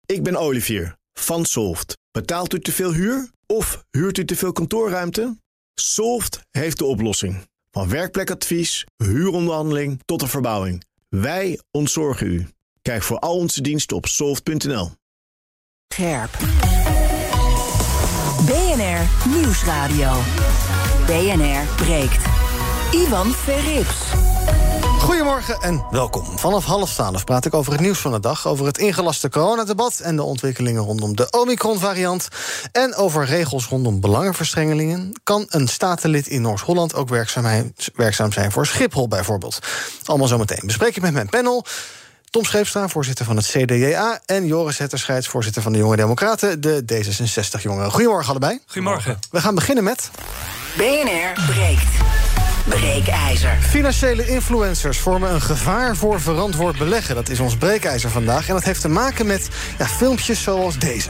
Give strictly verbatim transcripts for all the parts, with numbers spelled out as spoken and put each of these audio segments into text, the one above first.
Ik ben Olivier van Solft. Betaalt u te veel huur of huurt u te veel kantoorruimte? Solft heeft de oplossing. Van werkplekadvies, huuronderhandeling tot de verbouwing. Wij ontzorgen u. Kijk voor al onze diensten op soft punt n l. Scherp. B N R Nieuwsradio. B N R breekt. Ivan Verrips. Goedemorgen en welkom. Vanaf half twaalf praat ik over het nieuws van de dag, over het ingelaste coronadebat en de ontwikkelingen rondom de Omicron-variant en over regels rondom belangenverstrengelingen. Kan een statenlid in Noord-Holland ook werkzaam zijn voor Schiphol bijvoorbeeld? Allemaal zometeen. Bespreek ik met mijn panel. Tom Scheepstra, voorzitter van het C D J A... en Joris Hetterscheids, voorzitter van de Jonge Democraten... de D zesenzestig-jongeren. Goedemorgen allebei. Goedemorgen. We gaan beginnen met... B N R breekt. Breekijzer. Financiële influencers vormen een gevaar voor verantwoord beleggen. Dat is ons breekijzer vandaag. En dat heeft te maken met ja, filmpjes zoals deze.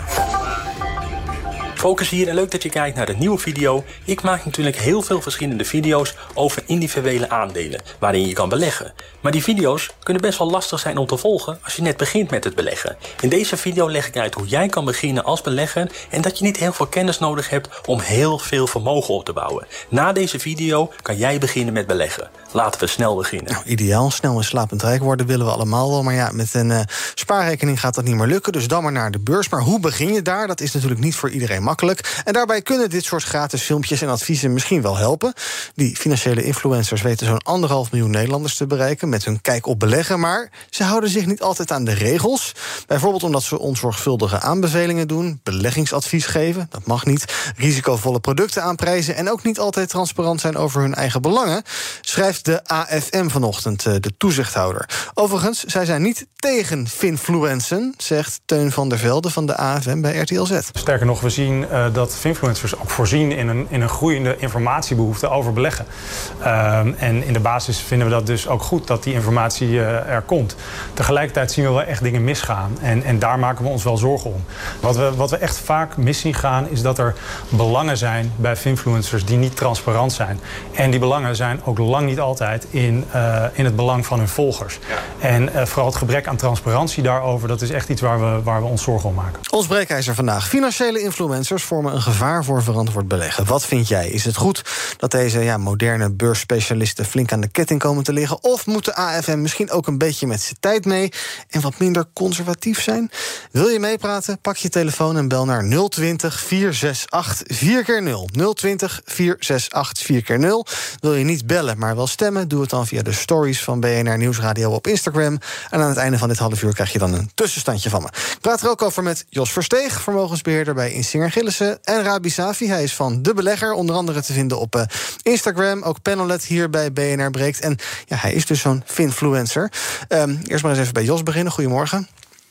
Focus hier en leuk dat je kijkt naar de nieuwe video. Ik maak natuurlijk heel veel verschillende video's over individuele aandelen, waarin je kan beleggen. Maar die video's kunnen best wel lastig zijn om te volgen als je net begint met het beleggen. In deze video leg ik uit hoe jij kan beginnen als belegger en dat je niet heel veel kennis nodig hebt om heel veel vermogen op te bouwen. Na deze video kan jij beginnen met beleggen. Laten we snel beginnen. Nou, ideaal, snel en slapend rijk worden willen we allemaal wel. Maar ja, met een uh, spaarrekening gaat dat niet meer lukken. Dus dan maar naar de beurs. Maar hoe begin je daar? Dat is natuurlijk niet voor iedereen makkelijk. En daarbij kunnen dit soort gratis filmpjes en adviezen misschien wel helpen. Die financiële influencers weten zo'n anderhalf miljoen Nederlanders te bereiken met hun kijk op beleggen. Maar ze houden zich niet altijd aan de regels. Bijvoorbeeld omdat ze onzorgvuldige aanbevelingen doen, beleggingsadvies geven, dat mag niet, risicovolle producten aanprijzen en ook niet altijd transparant zijn over hun eigen belangen, schrijft de A F M vanochtend, de toezichthouder. Overigens, zij zijn niet tegen finfluencen, zegt Teun van der Velde van de A F M bij R T L Z. Sterker nog, we zien uh, dat finfluencers ook voorzien in een, in een groeiende informatiebehoefte over beleggen. Uh, en in de basis vinden we dat dus ook goed dat die informatie uh, er komt. Tegelijkertijd zien we wel echt dingen misgaan. En, en daar maken we ons wel zorgen om. Wat we, wat we echt vaak mis zien gaan is dat er belangen zijn bij finfluencers die niet transparant zijn. En die belangen zijn ook lang niet altijd in, uh, in het belang van hun volgers. Ja. En uh, vooral het gebrek aan transparantie daarover, dat is echt iets waar we, waar we ons zorgen om maken. Ons breekijzer vandaag. Financiële influencers vormen een gevaar voor verantwoord beleggen. Wat vind jij? Is het goed dat deze ja, moderne beursspecialisten flink aan de ketting komen te liggen? Of moet de A F M misschien ook een beetje met zijn tijd mee en wat minder conservatief zijn? Wil je meepraten? Pak je telefoon en bel naar nul twintig, vier zes acht, vier keer nul. nul twintig, vier zes acht, vier keer nul. Wil je niet bellen, maar wel stemmen? Doe het dan via de stories van B N R Nieuwsradio op Instagram. En aan het einde van dit half uur krijg je dan een tussenstandje van me. Ik praat er ook over met Jos Versteeg, vermogensbeheerder bij Insinger Gillissen, en Rabi Safi. Hij is van De Belegger, onder andere te vinden op uh, Instagram. Ook panellet hier bij B N R Breekt. En ja, hij is dus zo'n finfluencer. Um, eerst maar eens even bij Jos beginnen. Goedemorgen.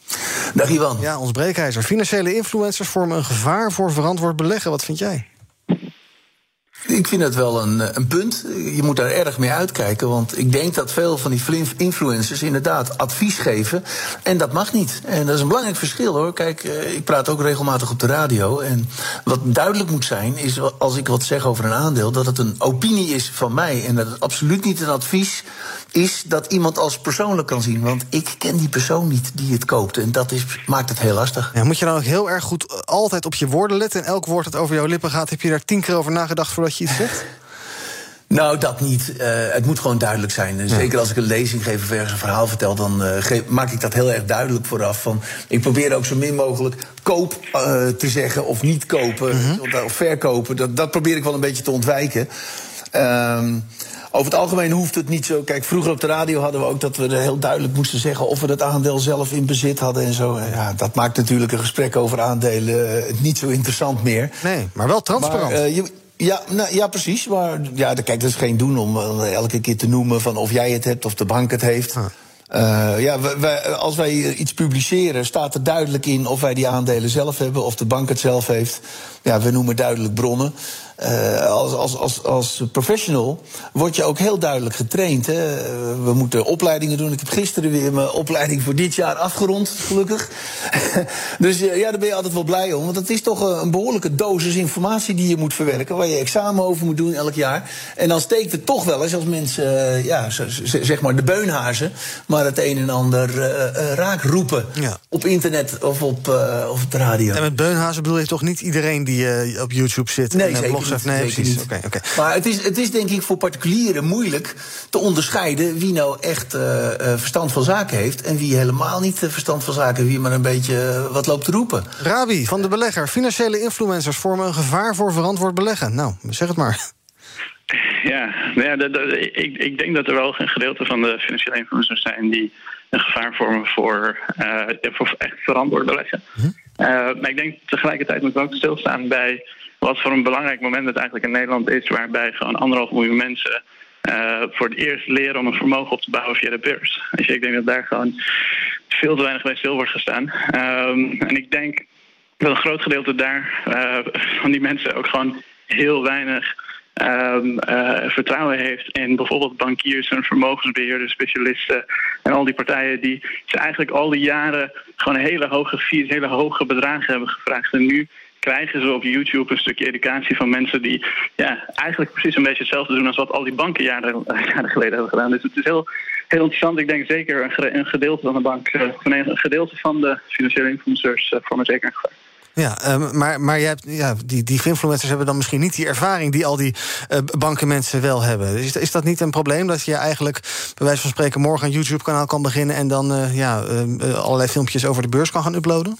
Dag Ivan. Ja, ons breekijzer. Financiële influencers vormen een gevaar voor verantwoord beleggen. Wat vind jij? Ik vind het wel een, een punt. Je moet daar erg mee uitkijken. Want ik denk dat veel van die influencers inderdaad advies geven. En dat mag niet. En dat is een belangrijk verschil hoor. Kijk, ik praat ook regelmatig op de radio. En wat duidelijk moet zijn, is als ik wat zeg over een aandeel, dat het een opinie is van mij. En dat het absoluut niet een advies is dat iemand als persoonlijk kan zien. Want ik ken die persoon niet die het koopt. En dat is, maakt het heel lastig. Ja, moet je dan ook heel erg goed altijd op je woorden letten? En elk woord dat over jouw lippen gaat, heb je daar tien keer over nagedacht voordat je iets zegt? Nou, dat niet. Uh, het moet gewoon duidelijk zijn. En zeker als ik een lezing geef of ergens een verhaal vertel, dan uh, geef, maak ik dat heel erg duidelijk vooraf. Van, ik probeer ook zo min mogelijk koop uh, te zeggen of niet kopen, mm-hmm. of verkopen. Dat, dat probeer ik wel een beetje te ontwijken. Um, Over het algemeen hoeft het niet zo. Kijk, vroeger op de radio hadden we ook dat we er heel duidelijk moesten zeggen of we dat aandeel zelf in bezit hadden en zo. Ja, dat maakt natuurlijk een gesprek over aandelen niet zo interessant meer. Nee, maar wel transparant. Maar, uh, je, ja, nou, ja, precies. Maar ja, kijk, dat is geen doen om uh, elke keer te noemen van of jij het hebt of de bank het heeft. Huh. Uh, ja, wij, wij, als wij iets publiceren, staat er duidelijk in of wij die aandelen zelf hebben of de bank het zelf heeft. Ja, we noemen duidelijk bronnen. uh, als, als, als, als professional word je ook heel duidelijk getraind. Hè. We moeten opleidingen doen. Ik heb gisteren weer mijn opleiding voor dit jaar afgerond, gelukkig. Dus uh, ja, daar ben je altijd wel blij om. Want het is toch een behoorlijke dosis informatie die je moet verwerken, waar je examen over moet doen elk jaar. En dan steekt het toch wel eens als mensen, uh, ja, zeg maar de beunhazen, maar het een en ander uh, uh, raak roepen. Ja. Op internet of op, uh, of op de radio. En met beunhazen bedoel je toch niet iedereen die uh, op YouTube zit nee, en zeker blogs heeft? Nee, precies. Okay, okay. Maar het is, het is denk ik voor particulieren moeilijk te onderscheiden wie nou echt uh, uh, verstand van zaken heeft en wie helemaal niet uh, verstand van zaken, wie maar een beetje uh, wat loopt te roepen. Rabi van De Belegger. Financiële influencers vormen een gevaar voor verantwoord beleggen. Nou, zeg het maar. Ja, ja dat, dat, ik, ik denk dat er wel een gedeelte van de financiële influencers zijn die een gevaar vormen voor, uh, voor echt verantwoord beleggen. Hm? Uh, maar ik denk tegelijkertijd moet we ook stilstaan bij wat voor een belangrijk moment het eigenlijk in Nederland is, waarbij gewoon anderhalf miljoen mensen uh, voor het eerst leren om een vermogen op te bouwen via de beurs. Dus ik denk dat daar gewoon veel te weinig bij stil wordt gestaan. Um, en ik denk dat een groot gedeelte daar uh, van die mensen ook gewoon heel weinig Um, uh, vertrouwen heeft in bijvoorbeeld bankiers en vermogensbeheerders, specialisten en al die partijen die ze eigenlijk al die jaren gewoon hele hoge fees, hele hoge bedragen hebben gevraagd. En nu krijgen ze op YouTube een stukje educatie van mensen die ja, eigenlijk precies een beetje hetzelfde doen als wat al die banken jaren, jaren geleden hebben gedaan. Dus het is heel, heel interessant. Ik denk zeker een, een gedeelte van de bank, uh, een gedeelte van de financiële influencers uh, voor me zeker een gevaar. Ja, uh, maar, maar jij hebt, ja, die, die influencers hebben dan misschien niet die ervaring die al die uh, bankenmensen wel hebben. Is, is dat niet een probleem dat je eigenlijk bij wijze van spreken morgen een YouTube-kanaal kan beginnen en dan uh, ja, uh, allerlei filmpjes over de beurs kan gaan uploaden?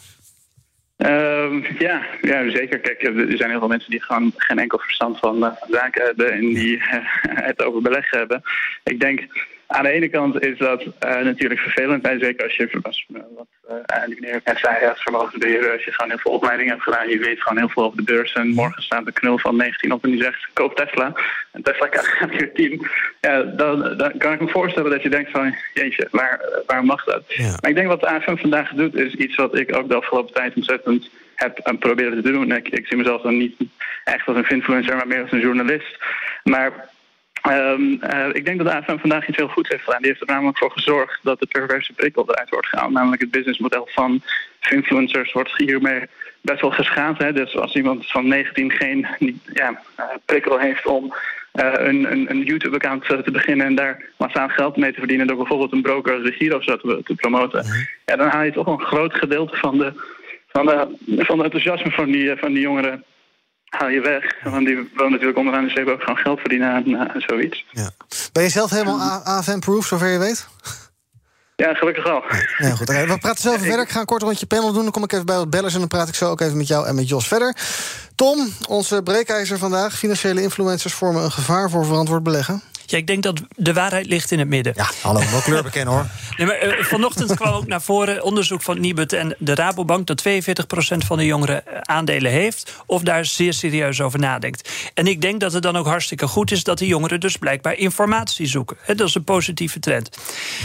Uh, ja, ja, zeker. Kijk, er zijn heel veel mensen die gewoon geen enkel verstand van uh, zaken hebben en die uh, het over beleggen hebben. Ik denk, aan de ene kant is dat uh, natuurlijk vervelend. En zeker als je, was, uh, wat uh, die meneer net zei, als vermogensbeheerder, als je gewoon heel veel opleiding hebt gedaan, je weet gewoon heel veel over de beurs. En morgen staat een knul van negentien op en die zegt, koop Tesla. En Tesla gaat weer tien. Ja, dan, dan kan ik me voorstellen dat je denkt van, jeetje, waar, waar mag dat? Ja. Maar ik denk wat de A F M vandaag doet, is iets wat ik ook de afgelopen tijd ontzettend heb aan proberen te doen. Ik, ik zie mezelf dan niet echt als een influencer, maar meer als een journalist. Maar Um, uh, ik denk dat de A F M vandaag iets heel goeds heeft gedaan. Die heeft er namelijk voor gezorgd dat de perverse prikkel eruit wordt gehaald. Namelijk het businessmodel van influencers wordt hiermee best wel geschaad. Hè? Dus als iemand van negentien geen ja, uh, prikkel heeft om uh, een, een, een YouTube-account te beginnen en daar massaal geld mee te verdienen door bijvoorbeeld een broker als de Giro te, te promoten, mm-hmm. ja, dan haal je toch een groot gedeelte van de, van de, van de enthousiasme van die, van die jongeren haal je weg. Want die wil natuurlijk onderaan de streep ook gewoon geld verdienen aan, aan zoiets. Ja. Ben je zelf helemaal A F M-proof, zover je weet? Ja, gelukkig wel. Ja, goed. Okay, we praten zo over verder. Ik ga een kort rondje panel doen. Dan kom ik even bij wat bellers en dan praat ik zo ook even met jou en met Jos verder. Tom, onze breekijzer vandaag. Financiële influencers vormen een gevaar voor verantwoord beleggen. Ja, ik denk dat de waarheid ligt in het midden. Ja, hallo, wel kleur bekennen hoor. Nee, maar, uh, vanochtend kwam ook naar voren onderzoek van Nibud en de Rabobank dat tweeënveertig procent van de jongeren aandelen heeft of daar zeer serieus over nadenkt. En ik denk dat het dan ook hartstikke goed is dat de jongeren dus blijkbaar informatie zoeken. He, dat is een positieve trend.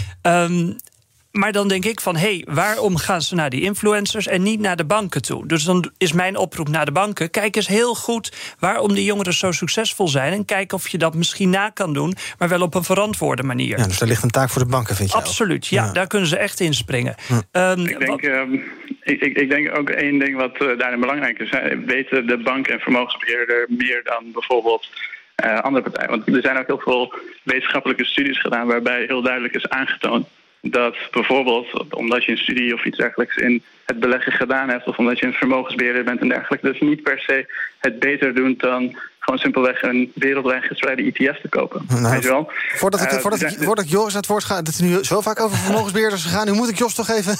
Um, Maar dan denk ik van, hé, hey, waarom gaan ze naar die influencers en niet naar de banken toe? Dus dan is mijn oproep naar de banken. Kijk eens heel goed waarom die jongeren zo succesvol zijn en kijk of je dat misschien na kan doen, maar wel op een verantwoorde manier. Ja, dus daar ligt een taak voor de banken, vind je? Absoluut, ja, ja. Daar kunnen ze echt inspringen. Hm. Um, ik, denk, um, ik, ik, ik denk ook één ding wat uh, daarin belangrijk is. Hè. Weten de bank en vermogensbeheerder meer dan bijvoorbeeld uh, andere partijen? Want er zijn ook heel veel wetenschappelijke studies gedaan waarbij heel duidelijk is aangetoond dat bijvoorbeeld, omdat je een studie of iets dergelijks in het beleggen gedaan hebt, of omdat je een vermogensbeheerder bent en dergelijke, dus niet per se het beter doen dan gewoon simpelweg een wereldwijd gespreide E T F te kopen. Nou, weet je wel? Voordat ik, uh, voordat, ik, voordat ik Joris aan het woord ga, dat is nu zo vaak over vermogensbeheerders gegaan, nu moet ik Jos toch even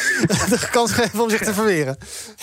de kans geven om zich te verweren.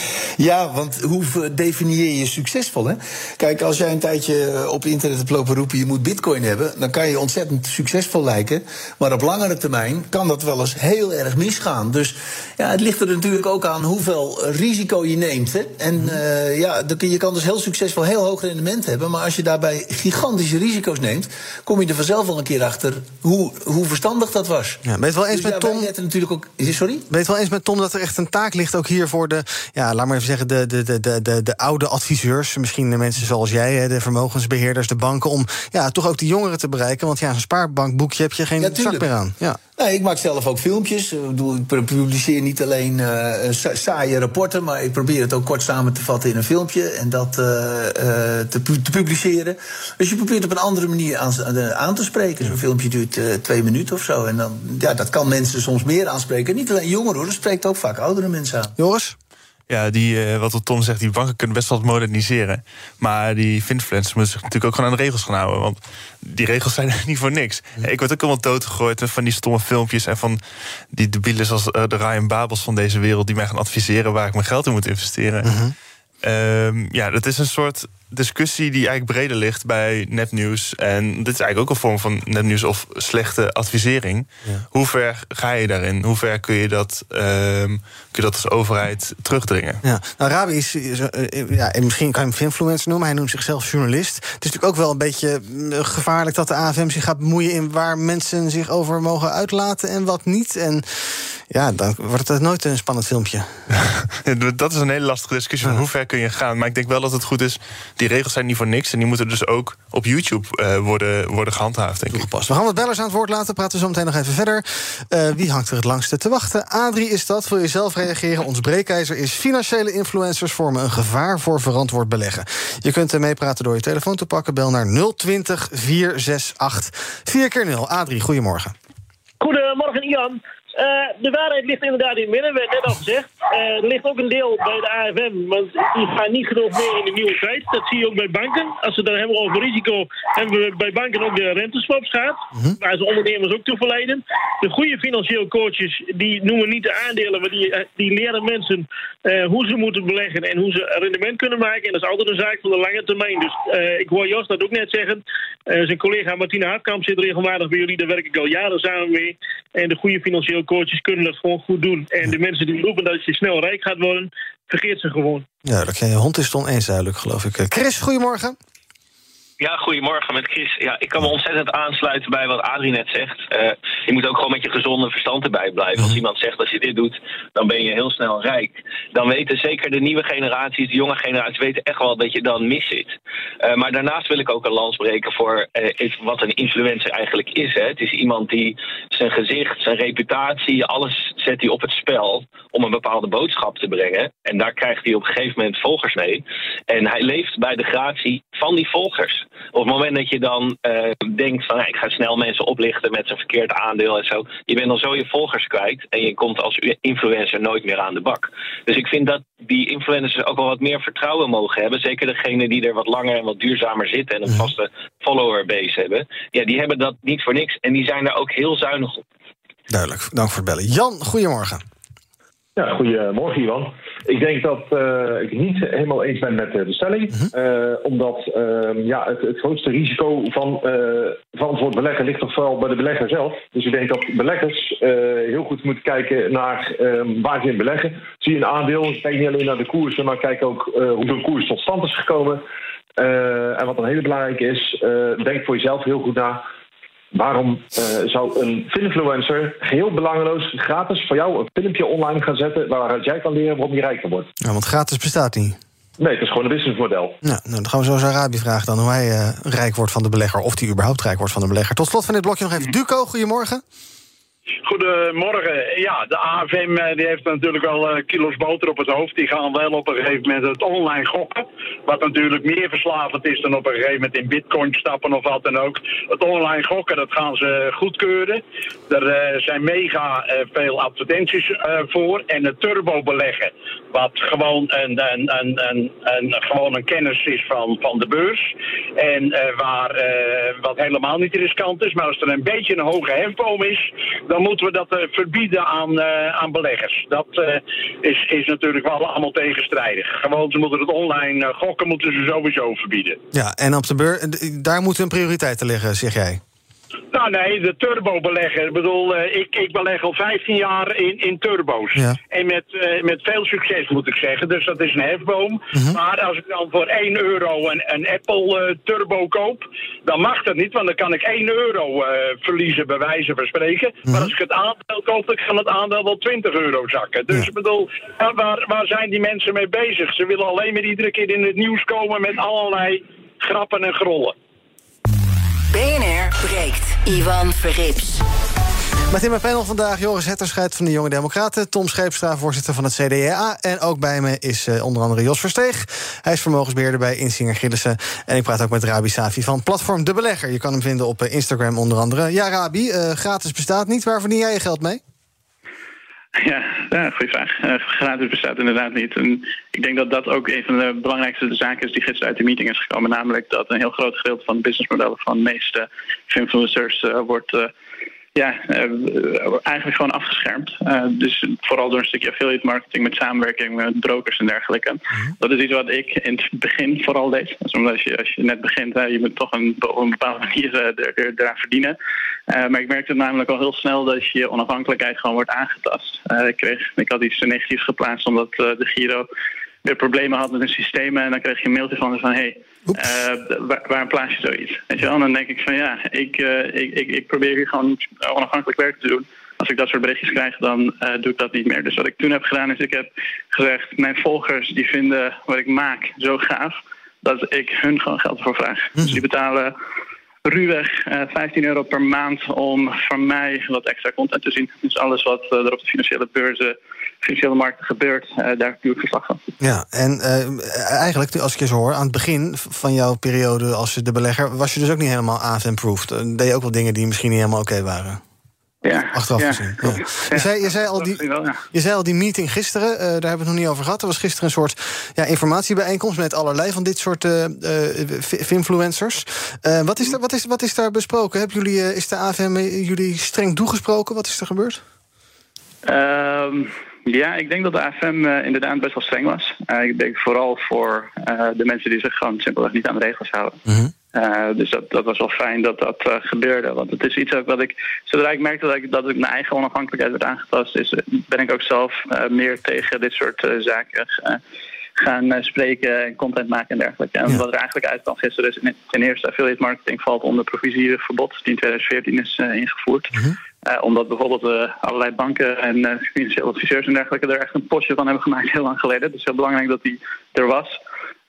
Ja, want hoe definieer je succesvol, hè? Kijk, als jij een tijdje op internet hebt lopen roepen, je moet bitcoin hebben, dan kan je ontzettend succesvol lijken, maar op langere termijn kan dat wel eens heel erg misgaan. Dus ja, het ligt er natuurlijk ook aan hoeveel risico je neemt, hè? En uh, ja, je kan dus heel succesvol heel hoog rendement hebben. Maar als je daarbij gigantische risico's neemt, kom je er vanzelf wel een keer achter hoe, hoe verstandig dat was. Ja, ben je het wel eens dus met ja, Tom? Natuurlijk ook, sorry? Ben je het wel eens met Tom dat er echt een taak ligt ook hier voor de, ja, laat maar even zeggen, de, de, de, de, de, de oude adviseurs, misschien de mensen zoals jij, de vermogensbeheerders, de banken, om ja, toch ook de jongeren te bereiken? Want ja, zo'n spaarbankboekje heb je geen Ja, zak meer aan. Ja. Nee, ik maak zelf ook filmpjes. Ik, bedoel, ik publiceer niet alleen uh, saaie rapporten, maar ik probeer het ook kort samen te vatten in een filmpje en dat uh, uh, te, pu- te publiceren. Dus je probeert op een andere manier aan, uh, aan te spreken. Zo'n filmpje duurt uh, twee minuten of zo. En dan, ja, dat kan mensen soms meer aanspreken. Niet alleen jongeren, hoor, dat spreekt ook vaak oudere mensen aan. Joris? Ja, die, uh, wat Tom zegt, die banken kunnen best wel wat moderniseren. Maar die finfluencers moeten zich natuurlijk ook gewoon aan de regels gaan houden. Want die regels zijn er niet voor niks. Ja. Ik word ook allemaal doodgegooid van die stomme filmpjes en van die debielen als uh, de Ryan Babels van deze wereld die mij gaan adviseren waar ik mijn geld in moet investeren. Mm-hmm. Um, ja, dat is een soort discussie die eigenlijk breder ligt bij nepnieuws. En dit is eigenlijk ook een vorm van nepnieuws of slechte advisering. Ja. Hoe ver ga je daarin? Hoe ver kun je dat, um, kun je dat als overheid terugdringen? Ja, nou, Rabi is, is uh, ja, misschien kan je hem influencer noemen. Hij noemt zichzelf journalist. Het is natuurlijk ook wel een beetje gevaarlijk dat de A F M zich gaat bemoeien in waar mensen zich over mogen uitlaten en wat niet. En ja, dan wordt het nooit een spannend filmpje. Dat is een hele lastige discussie van ja. hoe ver kun je gaan. Maar ik denk wel dat het goed is. Die regels zijn niet voor niks en die moeten dus ook op YouTube uh, worden, worden gehandhaafd, denk ik. Gepast. We gaan wat bellers aan het woord laten. Praten we zo meteen nog even verder. Uh, wie hangt er het langste te wachten? Adrie is dat. Wil je zelf reageren? Ons breekijzer is: financiële influencers vormen een gevaar voor verantwoord beleggen. Je kunt er meepraten door je telefoon te pakken. Bel naar nul twintig, vier zes acht, vier keer nul. Adrie, goedemorgen. Goedemorgen, Ian. Uh, de waarheid ligt inderdaad in het midden, werd net al gezegd. Uh, er ligt ook een deel bij de A F M, want die gaan niet genoeg mee in de nieuwe tijd. Dat zie je ook bij banken. Als we het dan hebben over risico, hebben we bij banken ook de renteswaps gehad, mm-hmm. waar ze ondernemers ook toe verleiden. De goede financieel coaches, die noemen niet de aandelen, maar die, die leren mensen uh, hoe ze moeten beleggen en hoe ze rendement kunnen maken. En dat is altijd een zaak van de lange termijn. Dus uh, ik hoor Jos dat ook net zeggen. Uh, zijn collega Martina Hartkamp zit regelmatig bij jullie, daar werk ik al jaren samen mee. En de goede financieel coaches kunnen dat gewoon goed doen. En de mensen die roepen dat je snel rijk gaat worden, vergeet ze gewoon. Ja, dat je hond is het oneens duidelijk, geloof ik. Chris, goedemorgen. Ja, goedemorgen met Chris. Ja, ik kan me ontzettend aansluiten bij wat Adrie net zegt. Uh, je moet ook gewoon met je gezonde verstand erbij blijven. Als iemand zegt, als je dit doet, dan ben je heel snel rijk. Dan weten zeker de nieuwe generaties, de jonge generaties, weten echt wel dat je dan mis zit. Uh, maar daarnaast wil ik ook een lans breken voor uh, wat een influencer eigenlijk is. Hè. Het is iemand die zijn gezicht, zijn reputatie, alles zet hij op het spel om een bepaalde boodschap te brengen. En daar krijgt hij op een gegeven moment volgers mee. En hij leeft bij de gratie van die volgers. Op het moment dat je dan uh, denkt van, nou, ik ga snel mensen oplichten met zijn verkeerd aandeel en zo. Je bent dan zo je volgers kwijt en je komt als influencer nooit meer aan de bak. Dus ik vind dat die influencers ook wel wat meer vertrouwen mogen hebben. Zeker degenen die er wat langer en wat duurzamer zitten en een vaste followerbase hebben. Ja, die hebben dat niet voor niks en die zijn er ook heel zuinig op. Duidelijk, dank voor het bellen. Jan, goedemorgen. Ja, goedemorgen, Iwan. Ik denk dat uh, ik het niet helemaal eens ben met uh, de stelling. Uh-huh. Uh, omdat uh, ja, het, het grootste risico van uh, verantwoord beleggen ligt toch vooral bij de belegger zelf. Dus ik denk dat beleggers uh, heel goed moeten kijken naar uh, waar ze in beleggen. Zie je een aandeel, kijk niet alleen naar de koersen, maar kijk ook uh, hoe zo'n koers tot stand is gekomen. Uh, en wat dan heel belangrijk is, uh, denk voor jezelf heel goed na. Waarom uh, zou een influencer geheel belangeloos gratis voor jou een filmpje online gaan zetten waaruit jij kan leren waarom je rijker wordt? Ja, want gratis bestaat niet. Nee, het is gewoon een businessmodel. Ja, nou, dan gaan we zo eens aan Rabi vragen dan hoe hij uh, rijk wordt van de belegger, of die überhaupt rijk wordt van de belegger. Tot slot van dit blokje nog even Duco, goedemorgen. Goedemorgen. Ja, de A F M die heeft natuurlijk wel uh, kilo's boter op het hoofd. Die gaan wel op een gegeven moment het online gokken. Wat natuurlijk meer verslavend is dan op een gegeven moment in bitcoin stappen of wat dan ook. Het online gokken, dat gaan ze goedkeuren. Er uh, zijn mega uh, veel advertenties uh, voor. En het turbo beleggen, wat gewoon een, een, een, een, een, gewoon een kennis is van, van de beurs. En uh, waar, uh, wat helemaal niet riskant is. Maar als er een beetje een hoge hefboom is, dan moeten we dat uh, verbieden aan, uh, aan beleggers. Dat uh, is, is natuurlijk wel allemaal tegenstrijdig. Gewoon, ze moeten het online uh, gokken moeten ze sowieso verbieden. Ja, en op de beurs, daar moeten een prioriteiten liggen, zeg jij? Nou nee, de turbo-belegger. Ik bedoel, uh, ik, ik beleg al vijftien jaar in, in turbo's. Ja. En met, uh, met veel succes moet ik zeggen. Dus dat is een hefboom. Mm-hmm. Maar als ik dan voor één euro een, een Apple uh, turbo koop, dan mag dat niet. Want dan kan ik één euro uh, verliezen, bij wijze van spreken. Mm-hmm. Maar als ik het aandeel koop, dan kan het aandeel wel twintig euro zakken. Dus ja. ik bedoel, waar, waar zijn die mensen mee bezig? Ze willen alleen maar iedere keer in het nieuws komen met allerlei grappen en grollen. B N R breekt. Ivan Verrips. Met in mijn panel vandaag Joris Hetterscheid van de Jonge Democraten, Tom Scheepstra, voorzitter van het C D A. En ook bij me is uh, onder andere Jos Versteeg. Hij is vermogensbeheerder bij Insinger Gillissen. En ik praat ook met Rabi Safi van Platform De Belegger. Je kan hem vinden op uh, Instagram onder andere. Ja, Rabi, uh, gratis bestaat niet. Waar verdien jij je geld mee? Ja, ja goede vraag. Uh, gratis bestaat inderdaad niet. En ik denk dat dat ook een van de belangrijkste zaken is die gisteren uit de meeting is gekomen. Namelijk dat een heel groot gedeelte van de businessmodellen van de meeste influencers uh, wordt uh, ja, uh, eigenlijk gewoon afgeschermd. Uh, dus vooral door een stukje affiliate marketing met samenwerking met brokers en dergelijke. Mm-hmm. Dat is iets wat ik in het begin vooral deed. Dus omdat als je, als je net begint, uh, je moet toch een, op een bepaalde manier uh, er, er, eraan verdienen. Uh, maar ik merkte namelijk al heel snel dat je onafhankelijkheid gewoon wordt aangetast. Uh, ik, kreeg, ik had iets negatiefs geplaatst omdat uh, de Giro weer problemen had met een systeem. En dan kreeg je een mailtje van, van hey, uh, waar, waarom plaats je zoiets? Weet je wel? En dan denk ik van ja, ik, uh, ik, ik, ik probeer hier gewoon onafhankelijk werk te doen. Als ik dat soort berichtjes krijg, dan uh, doe ik dat niet meer. Dus wat ik toen heb gedaan is, ik heb gezegd, mijn volgers die vinden wat ik maak zo gaaf, dat ik hun gewoon geld ervoor vraag. Mm-hmm. Dus die betalen ruwweg uh, vijftien euro per maand om van mij wat extra content te zien. Dus alles wat uh, er op de financiële beurzen, financiële markten gebeurt, uh, daar doe ik verslag van. Ja, en uh, eigenlijk, als ik je zo hoor, aan het begin van jouw periode als de belegger, was je dus ook niet helemaal A F M-proofed. Uh, deed je ook wel dingen die misschien niet helemaal oké okay waren. Ja, achteraf ja, gezien. Ja. Ja. Je, zei, je, zei al die, je zei al die meeting gisteren, uh, daar hebben we het nog niet over gehad. Er was gisteren een soort ja, informatiebijeenkomst met allerlei van dit soort uh, uh, influencers. Uh, wat, is daar, wat, is, wat is daar besproken? Hebben jullie, uh, is de A F M jullie streng toegesproken? Wat is er gebeurd? Um, ja, ik denk dat de A F M uh, inderdaad best wel streng was. Uh, ik denk vooral voor uh, de mensen die zich gewoon simpelweg niet aan de regels houden. Mm-hmm. Uh, dus dat, dat was wel fijn dat dat uh, gebeurde. Want het is iets ook wat ik, zodra ik merkte dat ik, dat ik mijn eigen onafhankelijkheid werd aangetast, is, ben ik ook zelf uh, meer tegen dit soort uh, zaken uh, gaan uh, spreken en content maken en dergelijke. En ja. Wat er eigenlijk uitkwam gisteren is, ten eerste affiliate marketing valt onder provisieverbod die in twintig veertien is uh, ingevoerd. Mm-hmm. Uh, omdat bijvoorbeeld uh, allerlei banken en uh, financiële adviseurs en dergelijke er echt een postje van hebben gemaakt heel lang geleden. Dus het is heel belangrijk dat die er was.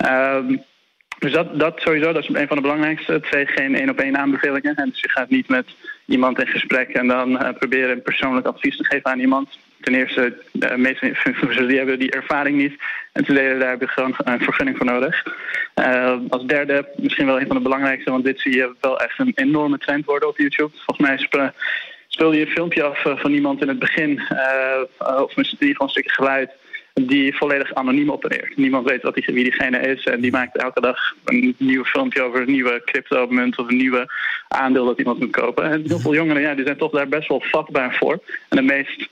Um, Dus dat, dat sowieso, dat is een van de belangrijkste. Twee, geen één op één aanbevelingen. En dus je gaat niet met iemand in gesprek en dan uh, proberen een persoonlijk advies te geven aan iemand. Ten eerste, de meeste influencers die hebben die ervaring niet. En ten tweede, daar heb je gewoon een vergunning voor nodig. Uh, als derde, misschien wel een van de belangrijkste, want dit zie je wel echt een enorme trend worden op YouTube. Volgens mij sp- speel je een filmpje af uh, van iemand in het begin, uh, of misschien gewoon een stukje geluid, die volledig anoniem opereert. Niemand weet wat die, wie diegene is. En die maakt elke dag een nieuw filmpje over een nieuwe crypto-munt of een nieuwe aandeel dat iemand moet kopen. En heel veel jongeren ja, die zijn toch daar best wel vatbaar voor. En de meest,